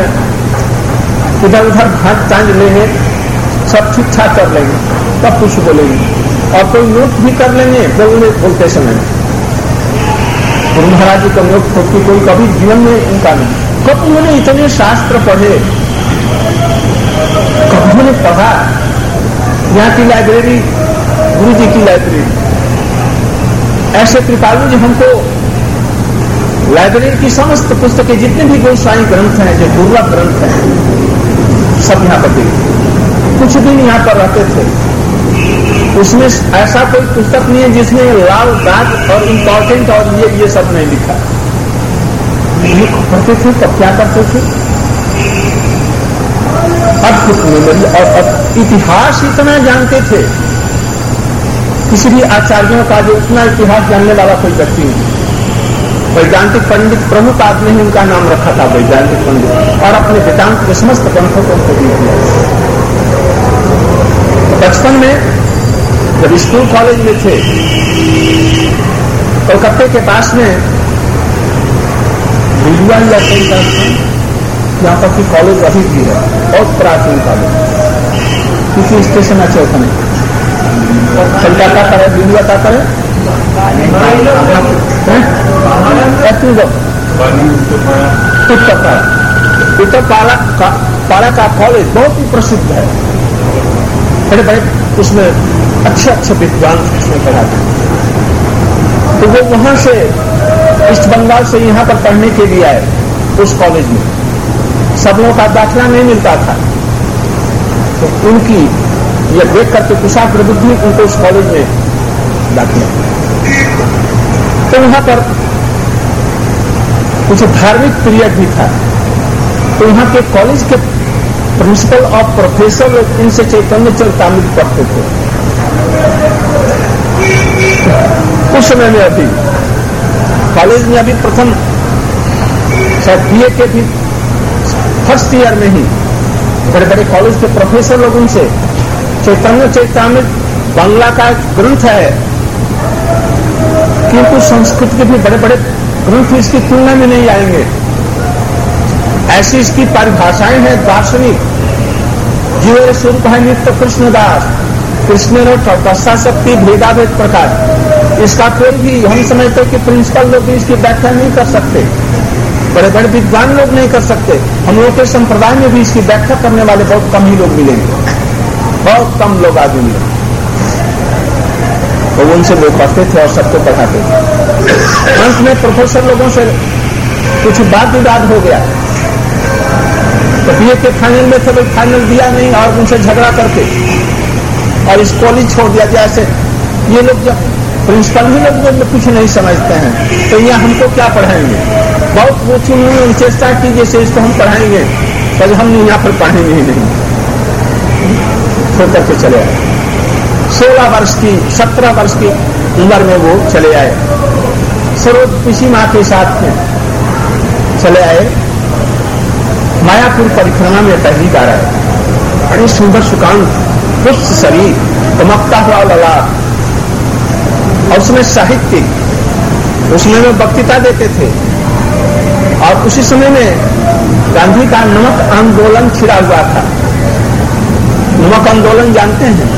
इधर उधर भाग तांज लेंगे, सब ठीक ठाक कर लेंगे, तब कुछ बोलेंगे। और कोई नोट भी कर लेंगे बोलने बोलते समय। गुरु महाराज जी का नोट की कोई कभी जीवन में उनका नहीं। कब उन्होंने इतने शास्त्र पढ़े, कब उन्होंने पढ़ा, यहाँ की लाइब्रेरी गुरु जी की लाइब्रेरी, ऐसे कृपालु जी हमको लाइब्रेरी की समस्त पुस्तकें जितने भी गोस्वामी ग्रंथ हैं, जो दुर्लभ ग्रंथ हैं, सब यहाँ पर देखे। कुछ दिन यहाँ पर रहते थे, उसमें ऐसा कोई पुस्तक नहीं है जिसमें लाल दाग और इम्पोर्टेंट और ये ये सब नहीं लिखा। ये पढ़ते थे तब क्या करते थे, अद्भुत मेमोरी, और इतिहास इतना जानते थे, किसी भी आचार्यों का जो उतना इतिहास जानने वाला कोई व्यक्ति नहीं। वैदांतिक पंडित प्रभुपाद ने ही उनका नाम रखा था वैदांतिक पंडित, और अपने वेदांत के समस्त ग्रंथों को उनको दिए दिया। बचपन में जब स्कूल कॉलेज में थे, कोलकाता के पास में बिलुआ या सेंटर यहाँ पर की कॉलेज अभी भी है, बहुत प्राचीन कॉलेज, किसी स्टेशन अच्छे होता नहीं। कलकत्ता का है, बिलुआ का है, उत्तर पारा, उत्तर पारा का पारा का कॉलेज बहुत ही प्रसिद्ध है, बड़े बड़े उसमें अच्छे अच्छे विद्वान उसमें पढ़ाते हैं। तो वो वहां से ईस्ट बंगाल से यहाँ पर पढ़ने के लिए आए उस कॉलेज में। सब लोगों का दाखिला नहीं मिलता था, तो उनकी यह देख करके कुशाग्र बुद्धि उनको उस कॉलेज में दाखिला। तो वहां पर कुछ धार्मिक पीरियड भी था, तो वहां के कॉलेज के प्रिंसिपल और प्रोफेसर इनसे चैतन्य चरितामृत पढ़ते थे। उस समय में अभी कॉलेज में अभी प्रथम शायद बीए के भी फर्स्ट ईयर में ही बड़े बड़े कॉलेज के प्रोफेसर लोग उनसे चैतन्य चरितामृत बांग्ला का ग्रंथ है, किंतु संस्कृत के भी बड़े बड़े ग्रंथ इसकी तुलना में नहीं आएंगे, ऐसी इसकी परिभाषाएं हैं दार्शनिक। जीव स्वरूप है नित्य कृष्णदास, कृष्ण तपस्या शक्ति भेदाभेद प्रकार। इसका कोई भी हम समझते कि प्रिंसिपल लोग भी इसकी व्याख्या नहीं कर सकते, बड़े बड़े विद्वान लोग नहीं कर सकते। हम लोग के संप्रदाय में भी इसकी व्याख्या करने वाले बहुत कम ही लोग मिलेंगे, बहुत कम लोग आगे मिले। तो उनसे लोग पढ़ते थे और सबको पढ़ाते थे। अंत में प्रोफेसर लोगों से कुछ बात विवाद हो गया, तो बीए के फाइनल में थे, भाई फाइनल दिया नहीं और उनसे झगड़ा करके और इस कॉलेज छोड़ दिया। जैसे ये लोग जब प्रिंसिपल ही लोग जब कुछ नहीं समझते हैं तो यहाँ हमको क्या पढ़ाएंगे। बहुत वो उन्होंने चेष्टा की जैसे इसको हम पढ़ाएंगे, पर हम यहाँ पर पढ़ेंगे ही नहीं, छोड़ करके चले आए। सोलह वर्ष की सत्रह वर्ष की उम्र में वो चले आए, सरोज पिसी माँ के साथ में चले आए। मायापुर परिक्रमा में पहली बार आए। बड़ी सुंदर सुकांत पुष्ट शरीर, चमकता हुआ ललाट, और उसमें साहित्य, उसमें वे वक्तृता देते थे। और उसी समय में गांधी का नमक आंदोलन छिड़ा हुआ था। नमक आंदोलन जानते हैं,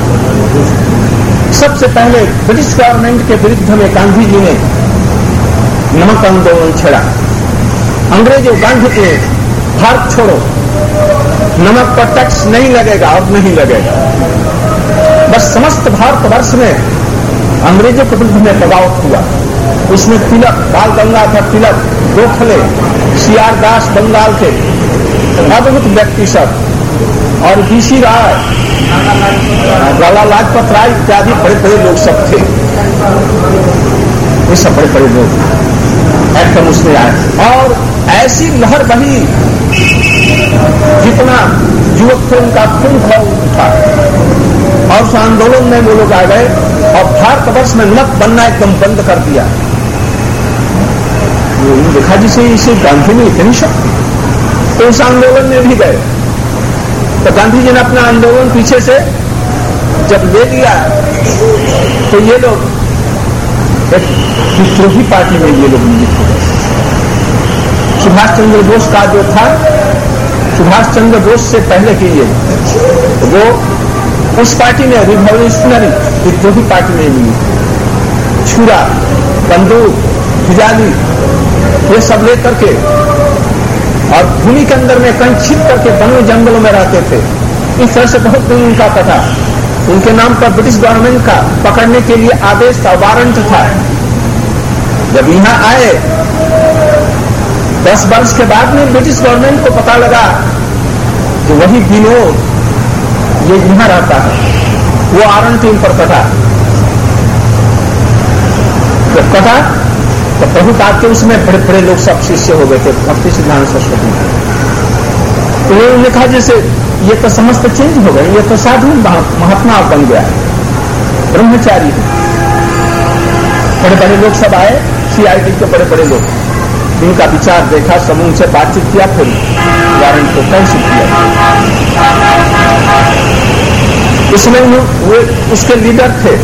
सबसे पहले ब्रिटिश गवर्नमेंट के विरुद्ध में गांधी जी ने नमक आंदोलन छेड़ा। अंग्रेजों गांधी के भारत छोड़ो, नमक पर टैक्स नहीं लगेगा और नहीं लगेगा। बस समस्त भारतवर्ष में अंग्रेजों के विरुद्ध में बगावत हुआ। उसमें तिलक, बाल गंगाधर तिलक, गोखले, सीआर दास बंगाल के अद्भुत व्यक्ति सब, और बीसी राय, लाला लाजपत राय इत्यादि बड़े बड़े लोग सब थे। ये सब बड़े बड़े लोग एकदम उसमें आए और ऐसी लहर बही, जितना युवक थे उनका खून भाव उठा और उस आंदोलन में वो लोग आ गए और भारतवर्ष में नमक बनना एकदम बंद कर दिया। देखा जिसे इसे गांधी में इतनी शक्ति, तो उस आंदोलन में भी गए। तो गांधी जी ने अपना आंदोलन पीछे से जब ले लिया तो ये लोग एक विद्रोही पार्टी में ये लोग मिलित हो गए। सुभाष चंद्र बोस का जो था, सुभाष चंद्र बोस से पहले की ये वो उस पार्टी में रिवॉल्यूशनरी विद्रोही पार्टी में मिली। छुरा, बंदूक, भुजाली ये सब लेकर के और भूमि के अंदर में कहीं छिप करके वनों जंगलों में रहते थे। इस तरह से बहुत दिन उनका पता, उनके नाम पर ब्रिटिश गवर्नमेंट का पकड़ने के लिए आदेश था, वारंट था। जब यहाँ आए दस वर्ष के बाद में ब्रिटिश गवर्नमेंट को पता लगा कि वही विनोद ये यहाँ रहता है, वो वारंट इन पर कटा। जब कटा तो प्रभु पाद के उसमें बड़े बड़े लोग सब शिष्य हो गए थे, भक्ति सिद्धांत सरस्वती। तो उन्होंने कहा जैसे ये तो समस्त चेंज हो गए, ये तो साधु महात्मा बन गया, ब्रह्मचारी। बड़े बड़े लोग सब आए, सीआईडी के बड़े बड़े लोग, इनका विचार देखा, समूह से बातचीत किया, फिर वारंट को कैंसिल किया। इसमें वो उसके लीडर थे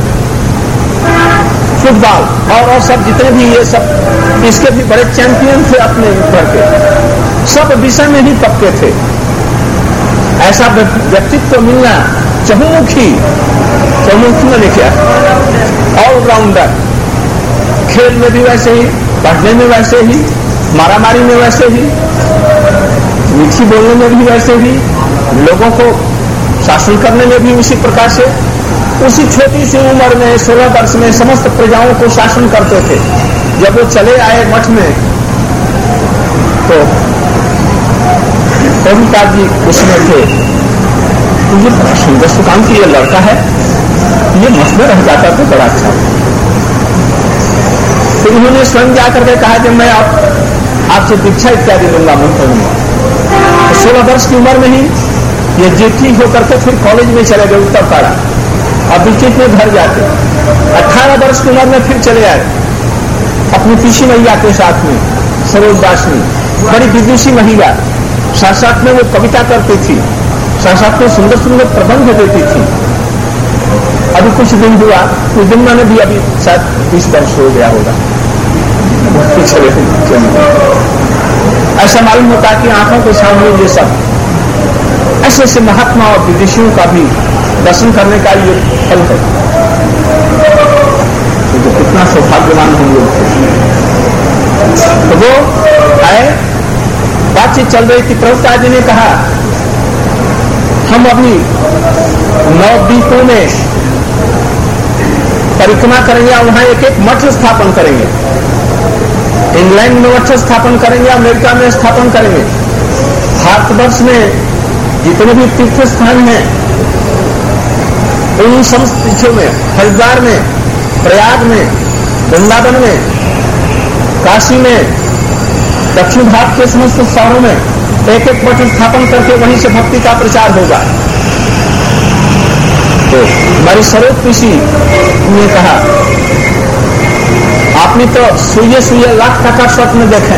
फुटबॉल और, और सब जितने भी ये सब इसके भी बड़े चैंपियन थे अपने घर के, सब विषय में ही पक्के थे। ऐसा व्यक्तित्व तो मिलना चहुमुखी, चहुमुखी मैंने क्या ऑलराउंडर, खेल में भी वैसे ही, पढ़ने में वैसे ही, मारामारी में वैसे ही, मीठी बोलने में भी वैसे ही, लोगों को शासन करने में भी उसी प्रकार से। उसी छोटी सी उम्र में सोलह वर्ष में समस्त प्रजाओं को शासन करते थे। जब वो चले आए मठ में तो प्रभुपाद जी उसमें थे, तो ये बड़ा सुंदर सुकाम की ये लड़का है, ये मठ में रह जाता तो बड़ा अच्छा। तो उन्होंने स्वयं जाकर के कहा कि मैं आप आपसे दीक्षा इत्यादि लूंगा, मंत्र लूंगा। सोलह वर्ष की उम्र में ही ये जेठी होकर के फिर कॉलेज में चले गए उत्तर पाड़ा, और विचित में घर जाते। अठारह वर्ष की उम्र में फिर चले आए अपनी पीसी मैया के साथ में, सरोजदासनी, बड़ी विदुषी महिला। साथ साथ में वो कविता करती थी, साथ साथ में सुंदर सुंदर प्रबंध देती थी। अभी कुछ दिन हुआ, कुछ दिन मैंने भी अभी शायद बीस वर्ष हो गया होगा, पिछले ऐसा मालूम होता कि आंखों के सामने ये सब ऐसे ऐसे महात्मा और विदेशियों का भी दर्शन करने का ये फल है। तो कितना सौभाग्यवान होंगे। तो वो आए, बातचीत चल रही थी। प्रभुपाद जी ने कहा हम अभी नवद्वीपों में परिक्रमा करेंगे और वहां एक एक मठ स्थापन करेंगे। इंग्लैंड में मठ स्थापन करेंगे, अमेरिका में स्थापन करेंगे। भारतवर्ष में जितने भी तीर्थ स्थान हैं उन समस्त तीर्थों में, हरिद्वार में, प्रयाग में, वृंदावन में, काशी में, दक्षिण भारत के समस्त शहरों में एक एक मठ स्थापन करके वहीं से भक्ति का प्रचार होगा। तो हमारी सरोज पीसी ने कहा आपने तो सुइये सुइये लाख का स्वप्न देखे,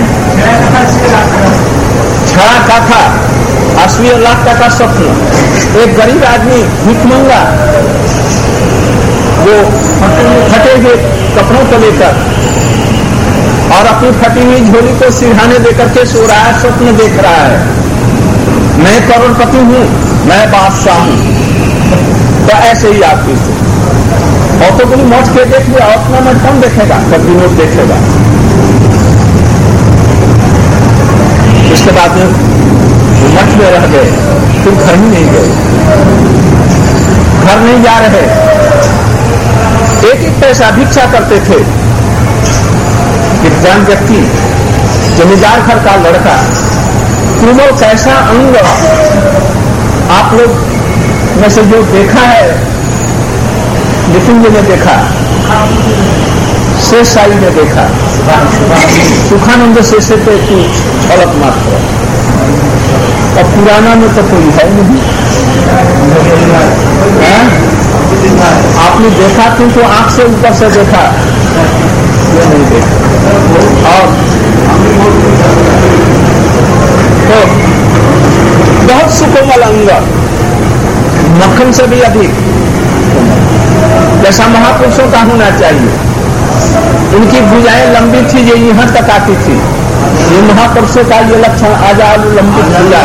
छड़ा का था अस्वी लाख का स्वप्न। एक गरीब आदमी भिखमंगा वो फटे हुए कपड़ों को लेकर और अपनी फटी हुई झोली को सिरहाने देकर के सो रहा है, स्वप्न देख रहा है मैं करोड़पति हूं, मैं बादशाह हूं। तो ऐसे ही आप और तो कोई मौज के देख लिया, अपना मठ कम देखेगा, कब विनोद देखेगा। इसके बाद में मठ में रह गए, फिर घर ही नहीं गए, घर नहीं जा रहे, एक एक पैसा भिक्षा करते थे। विद्वान व्यक्ति, जमींदार घर का लड़का, कोमल कैसा अंग आप लोग में से जो देखा है, लेकिन मैंने देखा, शेष साई ने देखा, सुखानंद शेष पे की झलक मात्र, और पुराना में तो कोई है नहीं। आपने देखा थी तो आंख से ऊपर से देखा, ये नहीं देखा। और तो बहुत सुकोमल अंग, मक्खन से भी अधिक, जैसा महापुरुषों का होना चाहिए। उनकी भुजाएं लंबी थी, ये यहां तक आती थी। ये महापुरुषों का ये लक्षण, आजाद लंबी भुजा,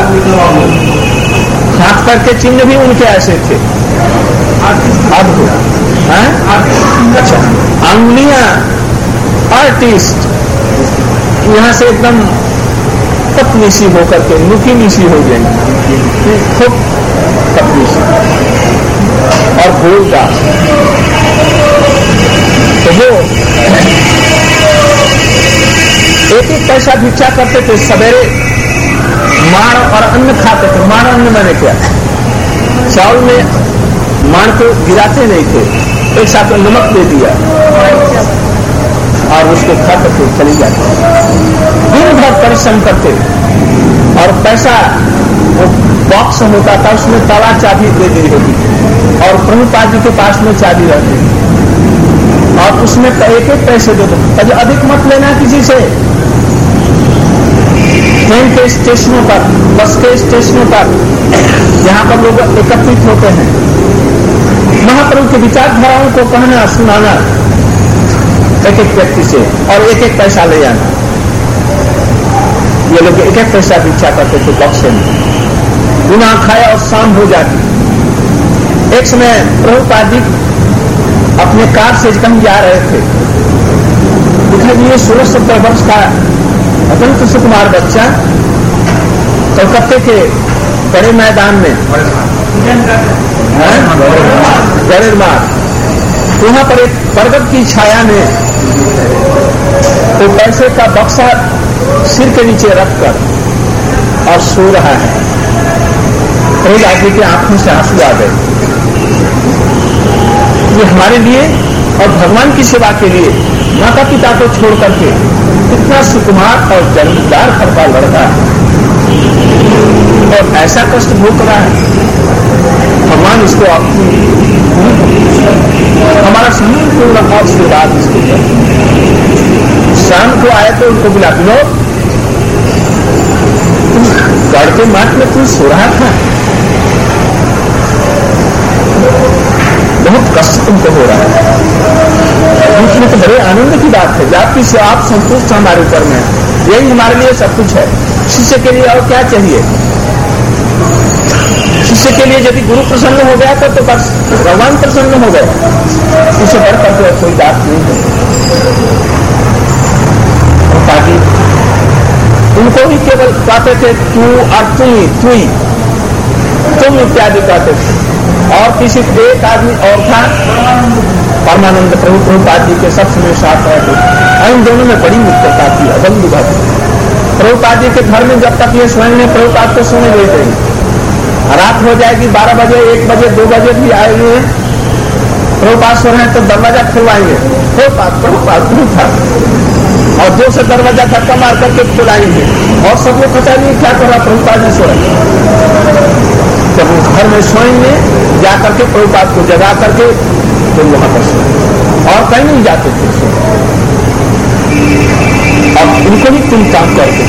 हाथ पैर के चिन्ह भी उनके ऐसे थे। अद्भुत। अच्छा, अंगुलियां आर्टिस्ट, यहां से एकदम पतली सी होकर के नुकीली सी हो जाएंगी, खूब पतली सी, और बोलता तो वो एक एक पैसा भिक्षा करते थे। सवेरे माण और अन्न खाते थे। माण अन्न मैंने क्या, चावल में माण को गिराते नहीं थे, एक साथ नमक दे दिया और उसको खाते थे, चली जाते। दिन भर परिश्रम करते और पैसा वो बॉक्स होता था, उसमें ताला चाबी दे दी होती और प्रभुपाद जी के पास में चाबी रहती और उसमें एक एक पैसे दे दो। कभी अधिक मत लेना किसी से। ट्रेन के स्टेशनों पर, बस के स्टेशनों पर, जहां पर लोग एकत्रित होते हैं, महाप्रभु के विचारधाराओं को कहना सुनाना एक एक व्यक्ति से और एक एक पैसा ले आना। ये लोग एक एक पैसा भिक्षा करते थे बक्से में, गुना खाया और शाम हो जाती। एक समय प्रभुपाद जी अपने कार से कहीं जा रहे थे, दिखा ये सोलह सत्रह वर्ष का अत्यंत सुकुमार बच्चा कलकत्ते के बड़े मैदान में गणेश मार्ग, वहां पर एक बरगद की छाया में तो पैसे का बक्सा सिर के नीचे रखकर और सो रहा है। प्रभुपाद जी की आंखों से आंसू आ गए। ये हमारे लिए और भगवान की सेवा के लिए माता पिता को छोड़ करके कितना सुकुमार और जन्मदार घर का लड़का है और ऐसा कष्ट भोग रहा है। भगवान इसको हमारा संपूर्ण आशीर्वाद इसको शाम को आए तो उनको बुला लो, तुम गढ़ के माठ में तुम सो रहा था, बहुत कष्ट तुमको हो रहा है। इसमें तो बड़े आनंद की बात है, आपकी से आप संतुष्ट हमारे ऊपर में, यही हमारे लिए सब कुछ है। शिष्य के लिए और क्या चाहिए? शिष्य के लिए यदि गुरु प्रसन्न हो गया तो, तो बस भगवान प्रसन्न हो गए, उसे बढ़कर तो कोई बात नहीं है। ताकि उनको भी केवल कहते थे तू और तू ही तू ही तुम इत्यादि कहते थे। और किसी एक आदमी और था, परमानंद प्रभु प्रभुपाद जी के सब समय साथ रहते। इन दोनों में बड़ी मित्रता थी, अबंधु भक्ति। प्रभुपाद जी के घर में जब तक ये स्वयं में प्रभुपाद को सोने देते हैं, रात हो जाएगी बारह बजे एक बजे दो बजे भी आएंगे, प्रभुपाद सो रहे हैं तो दरवाजा खुलवाएंगे, प्रभुपाद प्रभुपाद प्रभुपाद, और जो से दरवाजा धक्का मार करके खुलाएंगे और सब लोग पता नहीं क्या कर रहा, प्रभुपाद जी सो रहे। जब उस घर में सोएंगे जा करके प्रभुपाद को जगा करके तुम वहां पर सो, और कहीं नहीं जाते थे सो, अब उनको भी तुम काम करते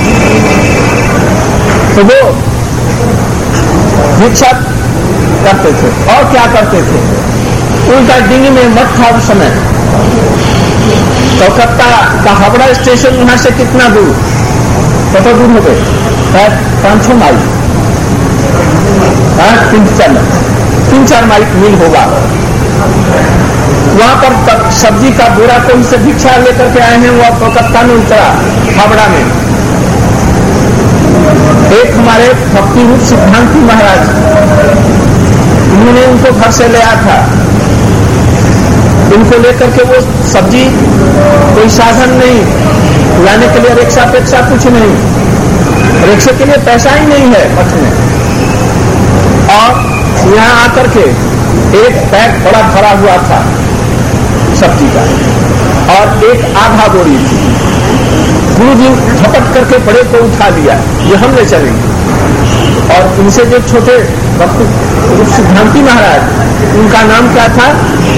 तो वो भिक्षा करते थे। और क्या करते थे? उनका डिंगी में मत था उस समय। कोलकाता का हावड़ा स्टेशन यहां से कितना दूर, कत दूर हो गए? पांच छह माइल, तीन चार तीन चार माइल मील होगा। वहां पर सब्जी का बोरा कोई से भिक्षा लेकर के आए हैं, वो कोलकाता में उतरा हावड़ा में। एक हमारे भक्ति रूप सिद्धांति महाराज, उन्होंने उनको घर से ले आया था। उनको लेकर के वो सब्जी कोई साधन नहीं, लाने के लिए रिक्शा पेक्शा कुछ नहीं, रिक्शे के लिए पैसा ही नहीं है मठ में। और यहाँ आकर के एक बैग बड़ा भरा हुआ था सब्जी का और एक आधा बोरी थी। गुरु जी झपट करके बड़े को उठा लिया, ये हम ले चलेंगे। और उनसे जो छोटे भक्त सिद्धांति महाराज, उनका नाम क्या था?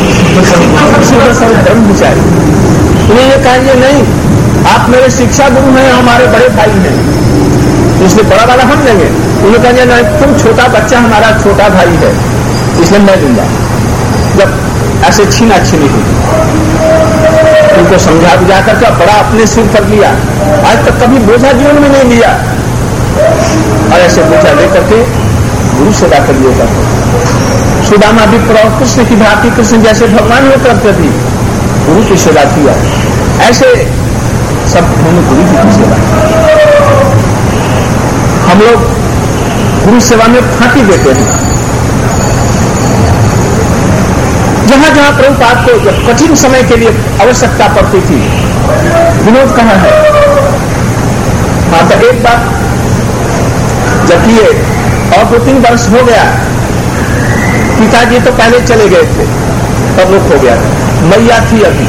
ब्रह्मचारी। उन्हें ये कहेंगे नहीं, आप मेरे शिक्षा गुरु हैं, हमारे बड़े भाई हैं, इसलिए बड़ा वाला हम लेंगे। उन्हें कहेंगे नहीं, तुम छोटा बच्चा हमारा छोटा भाई है, इसलिए मैं दूंगा। जब ऐसे छीना छीनी हुई, उनको समझा बुझा करके बड़ा अपने सिर कर लिया। आज तक कभी बोझा जीवन में नहीं लिया, और ऐसे बोझा लेकर के गुरु सेवा कर लिए करते। सुदामा भी कृष्ण की भांति, कृष्ण जैसे भगवान हुआ करते थे, गुरु की सेवा किया। ऐसे सब उन्होंने गुरु की सेवा। हम लोग गुरु सेवा में फांकी देते हैं। जहां जहां प्रभुपाद को जब कठिन समय के लिए आवश्यकता पड़ती थी, विनोद कहाँ है? हाँ, तो एक बार जब ये और दो तीन वर्ष हो गया, पिताजी तो पहले चले गए थे, तब रुक हो गया। मैया थी अभी,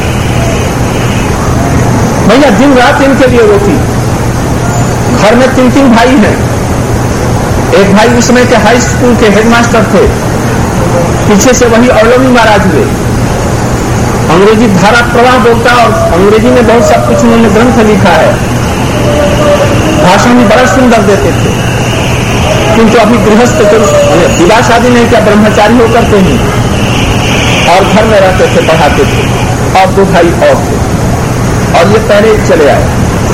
मैया दिन रात इनके लिए रोती। घर में तीन तीन भाई हैं। एक भाई उस समय के हाई स्कूल के हेडमास्टर थे, पीछे से वही औलवी महाराज हुए। अंग्रेजी धारा प्रवाह बोलता और अंग्रेजी में बहुत सब कुछ उन्होंने ग्रंथ लिखा है, भाषण भी बड़ा सुंदर देते थे। किंतु अभी गृहस्थ तो विवाह शादी नहीं किया, ब्रह्मचारी होकर के ही, और घर में रहते थे, पढ़ाते थे। और दो भाई और थे, और ये पहले चले आए।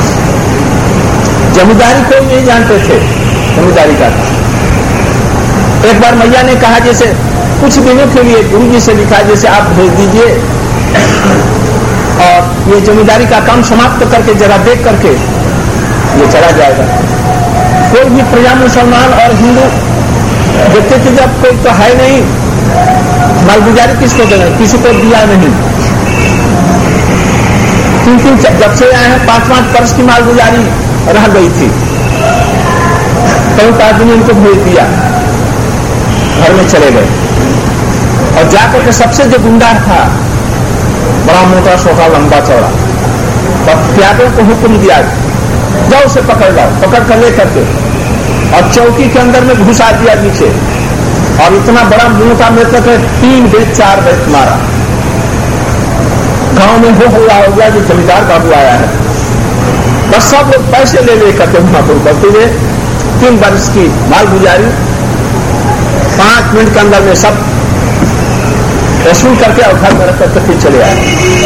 जमींदारी कोई नहीं जानते थे, जमींदारी का था। एक बार मैया ने कहा जैसे कुछ दिनों के लिए गुरु जी से लिखा, जैसे आप भेज दीजिए और ये जमींदारी का काम समाप्त करके जरा देख करके ये चला जाएगा। कोई भी प्रजा मुसलमान और हिंदू देखते थे जब कोई तो है नहीं, मालगुजारी किसको देना, किसी को दिया नहीं। तीन तीन जब से आए हैं पांच पांच वर्ष की मालगुजारी रह गई थी, प्रभुपाद जी ने इनको भेज दिया। घर में चले गए और जाकर के सबसे जो गुंडा था, बड़ा मोटा सोखा लंबा चौड़ा, तब त्यागों को हुक्म दिया, जाओ उसे पकड़ लाओ, पकड़ कर ले करके और चौकी के अंदर में घुसा दिया नीचे, और इतना बड़ा मोटा मेरे तक तीन बेच चार बेच मारा। गांव में हो हुआ हो गया कि जमींदार बाबू आया है, बस सब लोग पैसे ले ले करके वहां पर करते हुए तीन वर्ष की माल गुजारी, पांच मिनट के अंदर में सब वसूल करके और घर में रख करके फिर चले आए।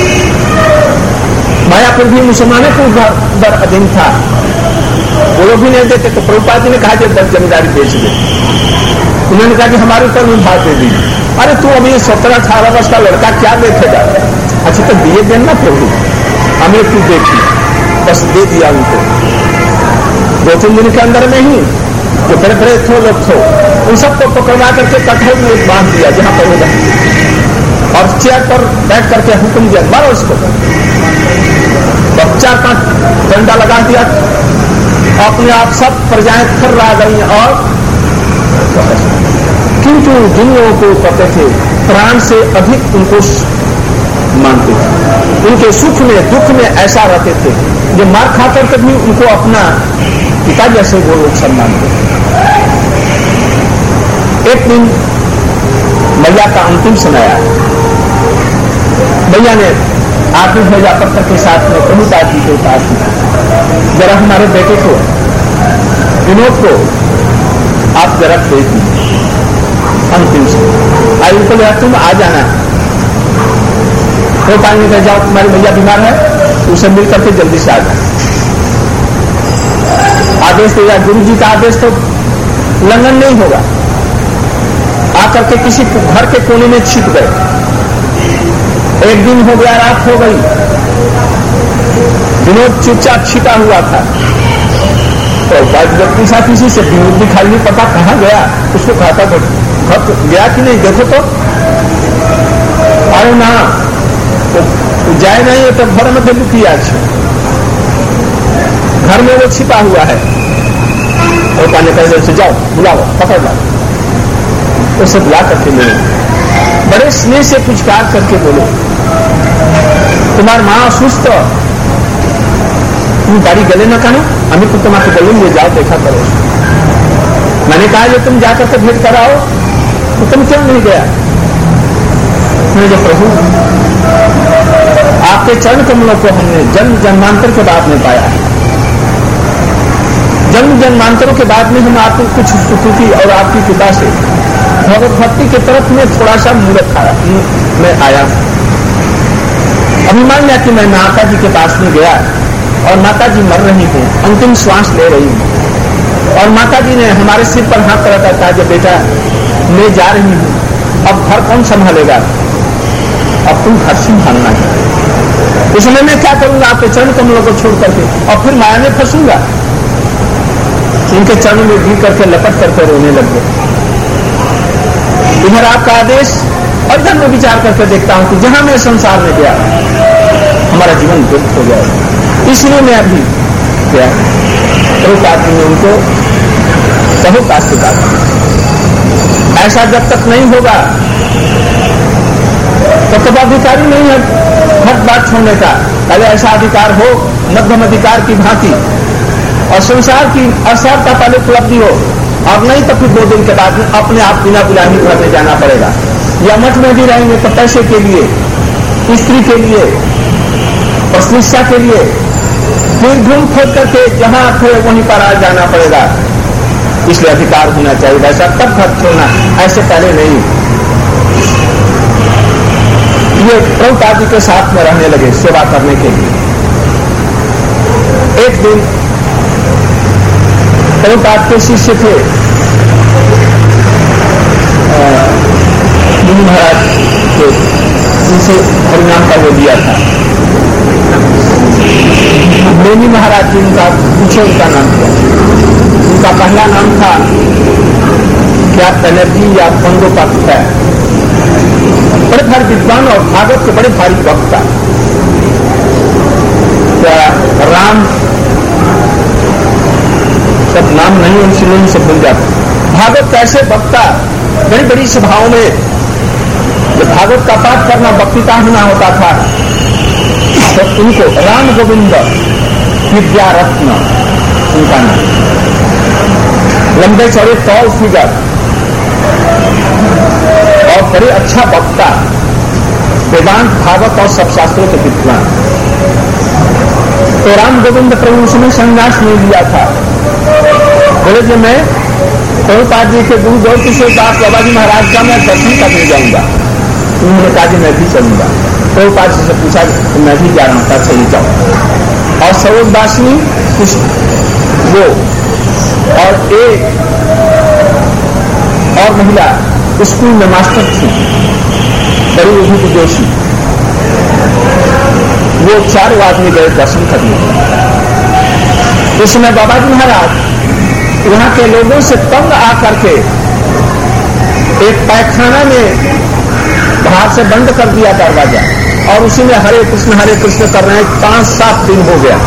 मायापुर भी मुसलमानों को उधर अधीन था, वो लोग भी नहीं देते, तो प्रभुपाद जी ने कहा कि दस जमींदारी बेच दे। उन्होंने कहा कि हमारे ऊपर में भाग दे दी। अरे तू अभी सत्रह अठारह वर्ष का लड़का क्या देखेगा? अच्छा तो दिए देना प्रभु, हमें तू देखी, बस दे दिया उनको। दो तीन दिन के अंदर में ही जो बड़े बड़े थो लोग थो उन सबको पकड़वा करके कटहल में बांध दिया जहां पर होगा, और चेयर पर बैठ करके हुक्म दिया मारो उसको। चार पांच डंडा लगा दिया, अपने आप सब प्रजाएं थर्रा गई। और किंतु जिन लोगों को कहते थे प्राण से अधिक उनको मानते थे, उनके सुख में दुख में ऐसा रहते थे, जो मार खाकर के भी उनको अपना पिता जैसे वो लोग सम्मान थे। एक दिन मैया का अंतिम समय आया, मैया ने आखिर भेजा पत्र के साथ में प्रभुपाद जी के पास जरा हमारे बेटे को विनोद को आप जरा भेज दीजिए अंतिम समय। आई उनको लगा तुम आ जाना, प्रभुपाद ने कहा जाओ तुम्हारी मैया बीमार है, उसे मिल करके जल्दी से आ जाए। आदेश दिया, गुरु जी का आदेश तो उल्लंघन नहीं होगा। आकर के किसी घर के कोने में छिप गए। एक दिन हो गया, रात हो गई, विनोद चुपचाप छिपा हुआ था। तो जब पूछा किसी से, विनोद दिखाई नहीं पता कहाँ गया, उसको कहा था घर गया कि नहीं देखो तो। अरे ना तो जाए नहीं तो घर में तो लुकी आज, घर में वो छिपा हुआ है। और पानी कह से जाओ बुलाओ, पकड़ लाओ। उसे बुला करके मिले, बड़े स्नेह से पुचकार करके बोले, तुम्हारी माँ सुस्त, तुम गाड़ी गले न करो, हमें तो तुम्हारे गले में जाओ देखा करो। मैंने कहा जो तुम जाकर के भेंट कराओ, तो तुम क्यों नहीं गया? मैंने जो प्रभु आपके चरण कमलों को हमने जन्म जन्मांतर के बाद में पाया है, जन्म जन्मांतरों के बाद में हम आपको कुछ स्तुति और आपकी कृपा से भगवत भक्ति की तरफ में थोड़ा सा मूर्ख आया, मैं आया। अभिमान लिया कि मैं माता जी के पास में गया और माता जी मर रही हूँ, अंतिम श्वास ले रही हूँ, और माता जी ने हमारे सिर पर हाथ रखा था, जब बेटा मैं जा रही हूँ, अब घर कौन संभालेगा, अब तुम घर संभालना है। उस समय मैं क्या करूंगा? आपके चरण कमलों को छोड़ करके, और फिर माया में फंसूंगा। उनके चरणों में गिर करके लपट करके रोने लग गए। इधर आपका आदेश, और इधर मैं विचार करके देखता हूं कि जहां मैं संसार में गया हमारा जीवन व्यर्थ हो जाएगा, इसलिए मैं अभी गया। प्रभुपाद जी ने उनको बहुत आशीर्वाद दिया, ऐसा जब तक नहीं होगा तो कब अधिकारी नहीं है हर बात छोड़ने का। पहले ऐसा अधिकार हो मध्यम अधिकार की भांति, और संसार की असरता पहले उपलब्धि हो, और नहीं तो फिर दो दिन के बाद अपने आप बिना बुलाने घर में जाना पड़ेगा, या मठ में भी रहेंगे तो पैसे के लिए, स्त्री के लिए, प्रश्निष्ठा के लिए, फिर घूम खोद करके जहां थे वहीं पर आ जाना पड़ेगा। इसलिए अधिकार होना चाहिए, वैसा तब घर छोड़ना, ऐसे पहले नहीं। ये प्रभुपाद जी के साथ में रहने लगे सेवा करने के लिए। एक दिन प्रभुपाद के शिष्य थे मुनि महाराज के, उनसे हरिनाम का वो दिया था। मुनि महाराज जी उनका पूछे, उनका नाम क्या? उनका पहला नाम था क्या बनर्जी या बंदोपाध्याय। बड़े भारी विद्वान और भागवत के बड़े भारी वक्ता। क्या राम सब नाम नहीं, उनसे नहीं सब भूल जाते। भागवत कैसे वक्ता बड़ी बड़ी सभाओं में जब भागवत का पाठ करना वक्तृता होना होता था तो उनको राम गोविंद विद्या रत्न उनका नाम, लंबे चौड़े टॉल फिगर और बड़े अच्छा वक्ता, वेदांत भागवत और सब शास्त्रों के विद्वान। तो राम गोविंद प्रभु उसने संन्यास नहीं लिया था। बोले कि मैं प्रभुपाद जी के गुरु गौर किशोर दास बाबा जी महाराज का मैं दर्शन करने जाऊंगा। उन्होंने कहा कि मैं भी चलूंगा। प्रभुपाद जी से पूछा तो मैं भी जा रहा था, चली जाओ। और सरोजदासिनी वो और एक और महिला स्कूल में मास्टर थी, बड़ी विभूति जोशी, वो चार आदमी गए दर्शन करने। इस समय बाबा जी महाराज वहां के लोगों से तंग आकर के एक पैखाना में बाहर से बंद कर दिया दरवाजा और उसी में हरे कृष्ण हरे कृष्ण कर रहे हैं। पांच सात दिन हो गया।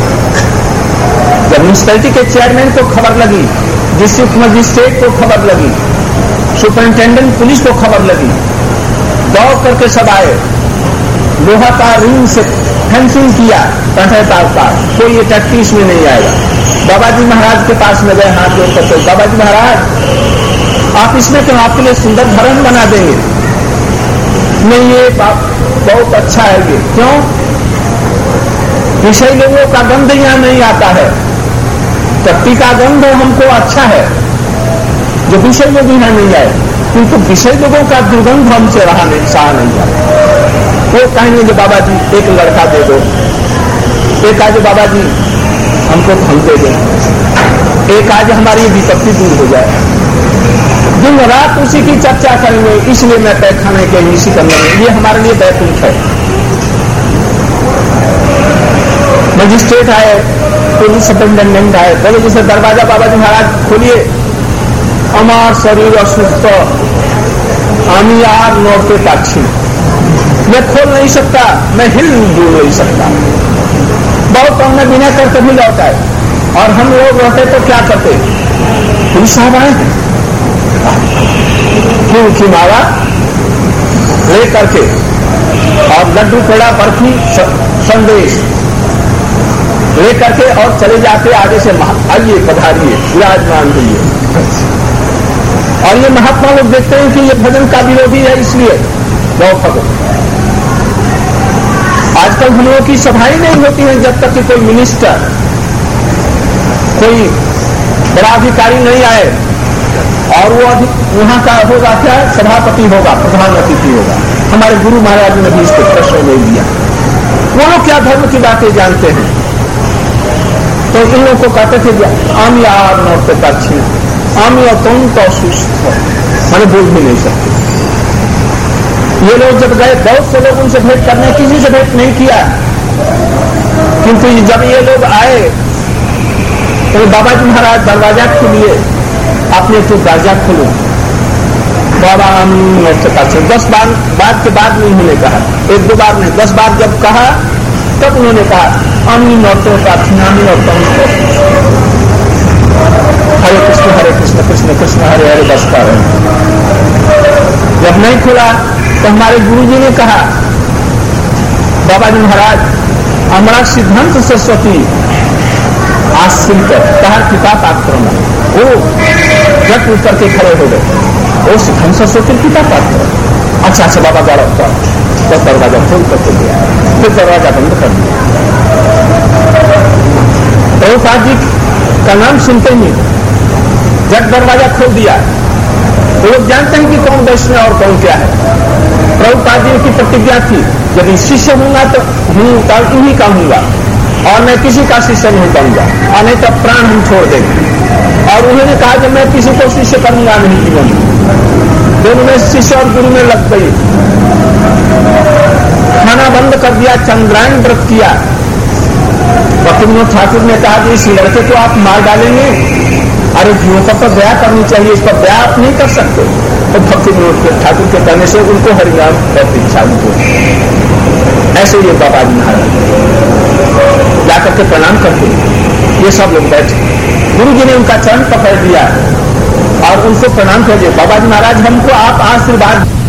जब म्यूनिसिपैलिटी के चेयरमैन को खबर लगी, डिस्ट्रिक्ट मजिस्ट्रेट को खबर लगी, सुपरिंटेंडेंट पुलिस को खबर लगी, दौड़ करके सब आए, लोहा का रिंग से फेंसिंग किया, कटहर का कोई ये टैक्टिस में नहीं आएगा। बाबा जी महाराज के पास में गए, हाथ जोड़ करके, बाबा जी महाराज आप इसमें तो आपके लिए सुंदर भरण बना देंगे। नहीं, ये बहुत अच्छा है। ये क्यों? विषय लोगों का गंध यहां नहीं आता है, टट्टी का गंध हमको अच्छा है, जो विषय लोग यहां नहीं आए, किंतु विषय लोगों का दुर्गंध हमसे रहा नहीं, सहा नहीं जाता। वो कहेंगे कि बाबा जी एक लड़का दे दो, एक आज बाबा जी हमको फल दे दो, एक आज हमारी विपत्ति दूर हो जाए। दिन रात उसी की चर्चा करेंगे, इसलिए मैं पैखाने के इसी करने में, ये हमारे लिए बैकुंठ है। मजिस्ट्रेट आए, पुलिस सुपरिंटेंडेंट आए, बोले जैसे दरवाजा बाबा जी महाराज खोलिए, हमार शरीर असुस्थ, हम यार नौते पाक्षी, मैं खोल नहीं सकता, मैं हिल डुल नहीं सकता। बहुत कम में बिना करके भी लौटा है। और हम लोग रहते तो क्या करते? पुलिस साहब आए क्यों की माला ले करके और लड्डू पेड़ा बर्फी संदेश ले करके और चले जाते आगे से, आइए पधारिए, विराजमान होइए। और ये महात्मा लोग देखते हैं कि ये भजन का विरोधी है, इसलिए बहुत भगत। आजकल हम लोगों की सभाएं नहीं होती हैं जब तक कि कोई मिनिस्टर, कोई बड़ा अधिकारी नहीं आए और वो वहां का होगा क्या, सभापति होगा, प्रधान अतिथि होगा। हमारे गुरु महाराज ने भी इसको प्रश्न नहीं दिया। वो लोग क्या धर्म की बातें जानते हैं? तो इन लोगों को कहते थे आम यार नौते पक्षी, आम या तुम तो सुस्त, मैंने बोल भी नहीं सकते। ये लोग जब गए, बहुत से लोग उनसे भेंट करने, किसी से भेंट नहीं किया, किंतु जब ये लोग आए तो बाबा जी महाराज दरवाजा खोलिए, आपने तो दरवाजा खोलो, बाबा हम दस बार बात के बाद में उन्होंने कहा, एक दो बार नहीं, दस बार जब कहा तब उन्होंने कहा अमी नौतों का नामी और हरे कृष्ण हरे कृष्ण कृष्ण कृष्ण हरे हरे बस कर। जब नहीं खुला तो हमारे गुरु जी ने कहा, बाबा जी महाराज हमारा सिद्धांत सरस्वती आश्रित कहा पिता पात्र में, वो जट उठ करके खड़े हो गए, वो सिद्धांत सरस्वती पिता पात्र। अच्छा अच्छा बाबा गौरव कर, जब दरवाजा खोल करके गया, फिर दरवाजा बंद कर दिया। प्रभुपाद जी का नाम सुनते ही जट दरवाजा खोल दिया। वो लोग जानते हैं कि कौन वैष्णव और कौन क्या है। प्रभुपाद जी की प्रतिज्ञा थी, यदि शिष्य हूंगा तो हूं तो इन्हीं का हूंगा और मैं किसी का शिष्य नहीं बनूंगा, और नहीं तो प्राण हम छोड़ देंगे। और उन्होंने कहा कि मैं किसी को शिष्य करूंगा नहीं जीवन में। दोनों में शिष्य और गुरु में लग गई, खाना बंद कर दिया, चंद्रायण व्रत किया। भक्ति विनोद ठाकुर ने कहा कि इस लड़के को आप मार डालेंगे, अरे जीवों पर तो दया करनी चाहिए, इस पर दया आप नहीं कर सकते। तो भक्ति विनोद ठाकुर के कहने से उनको हरिनाम बहुत इच्छा हुई। ऐसे ये बाबा जी महाराज जाकर के प्रणाम करते, ये सब लोग बैठे, गुरु जी ने उनका चरण पकड़ दिया और उनसे प्रणाम कीजिए, बाबा जी महाराज हमको आप आशीर्वाद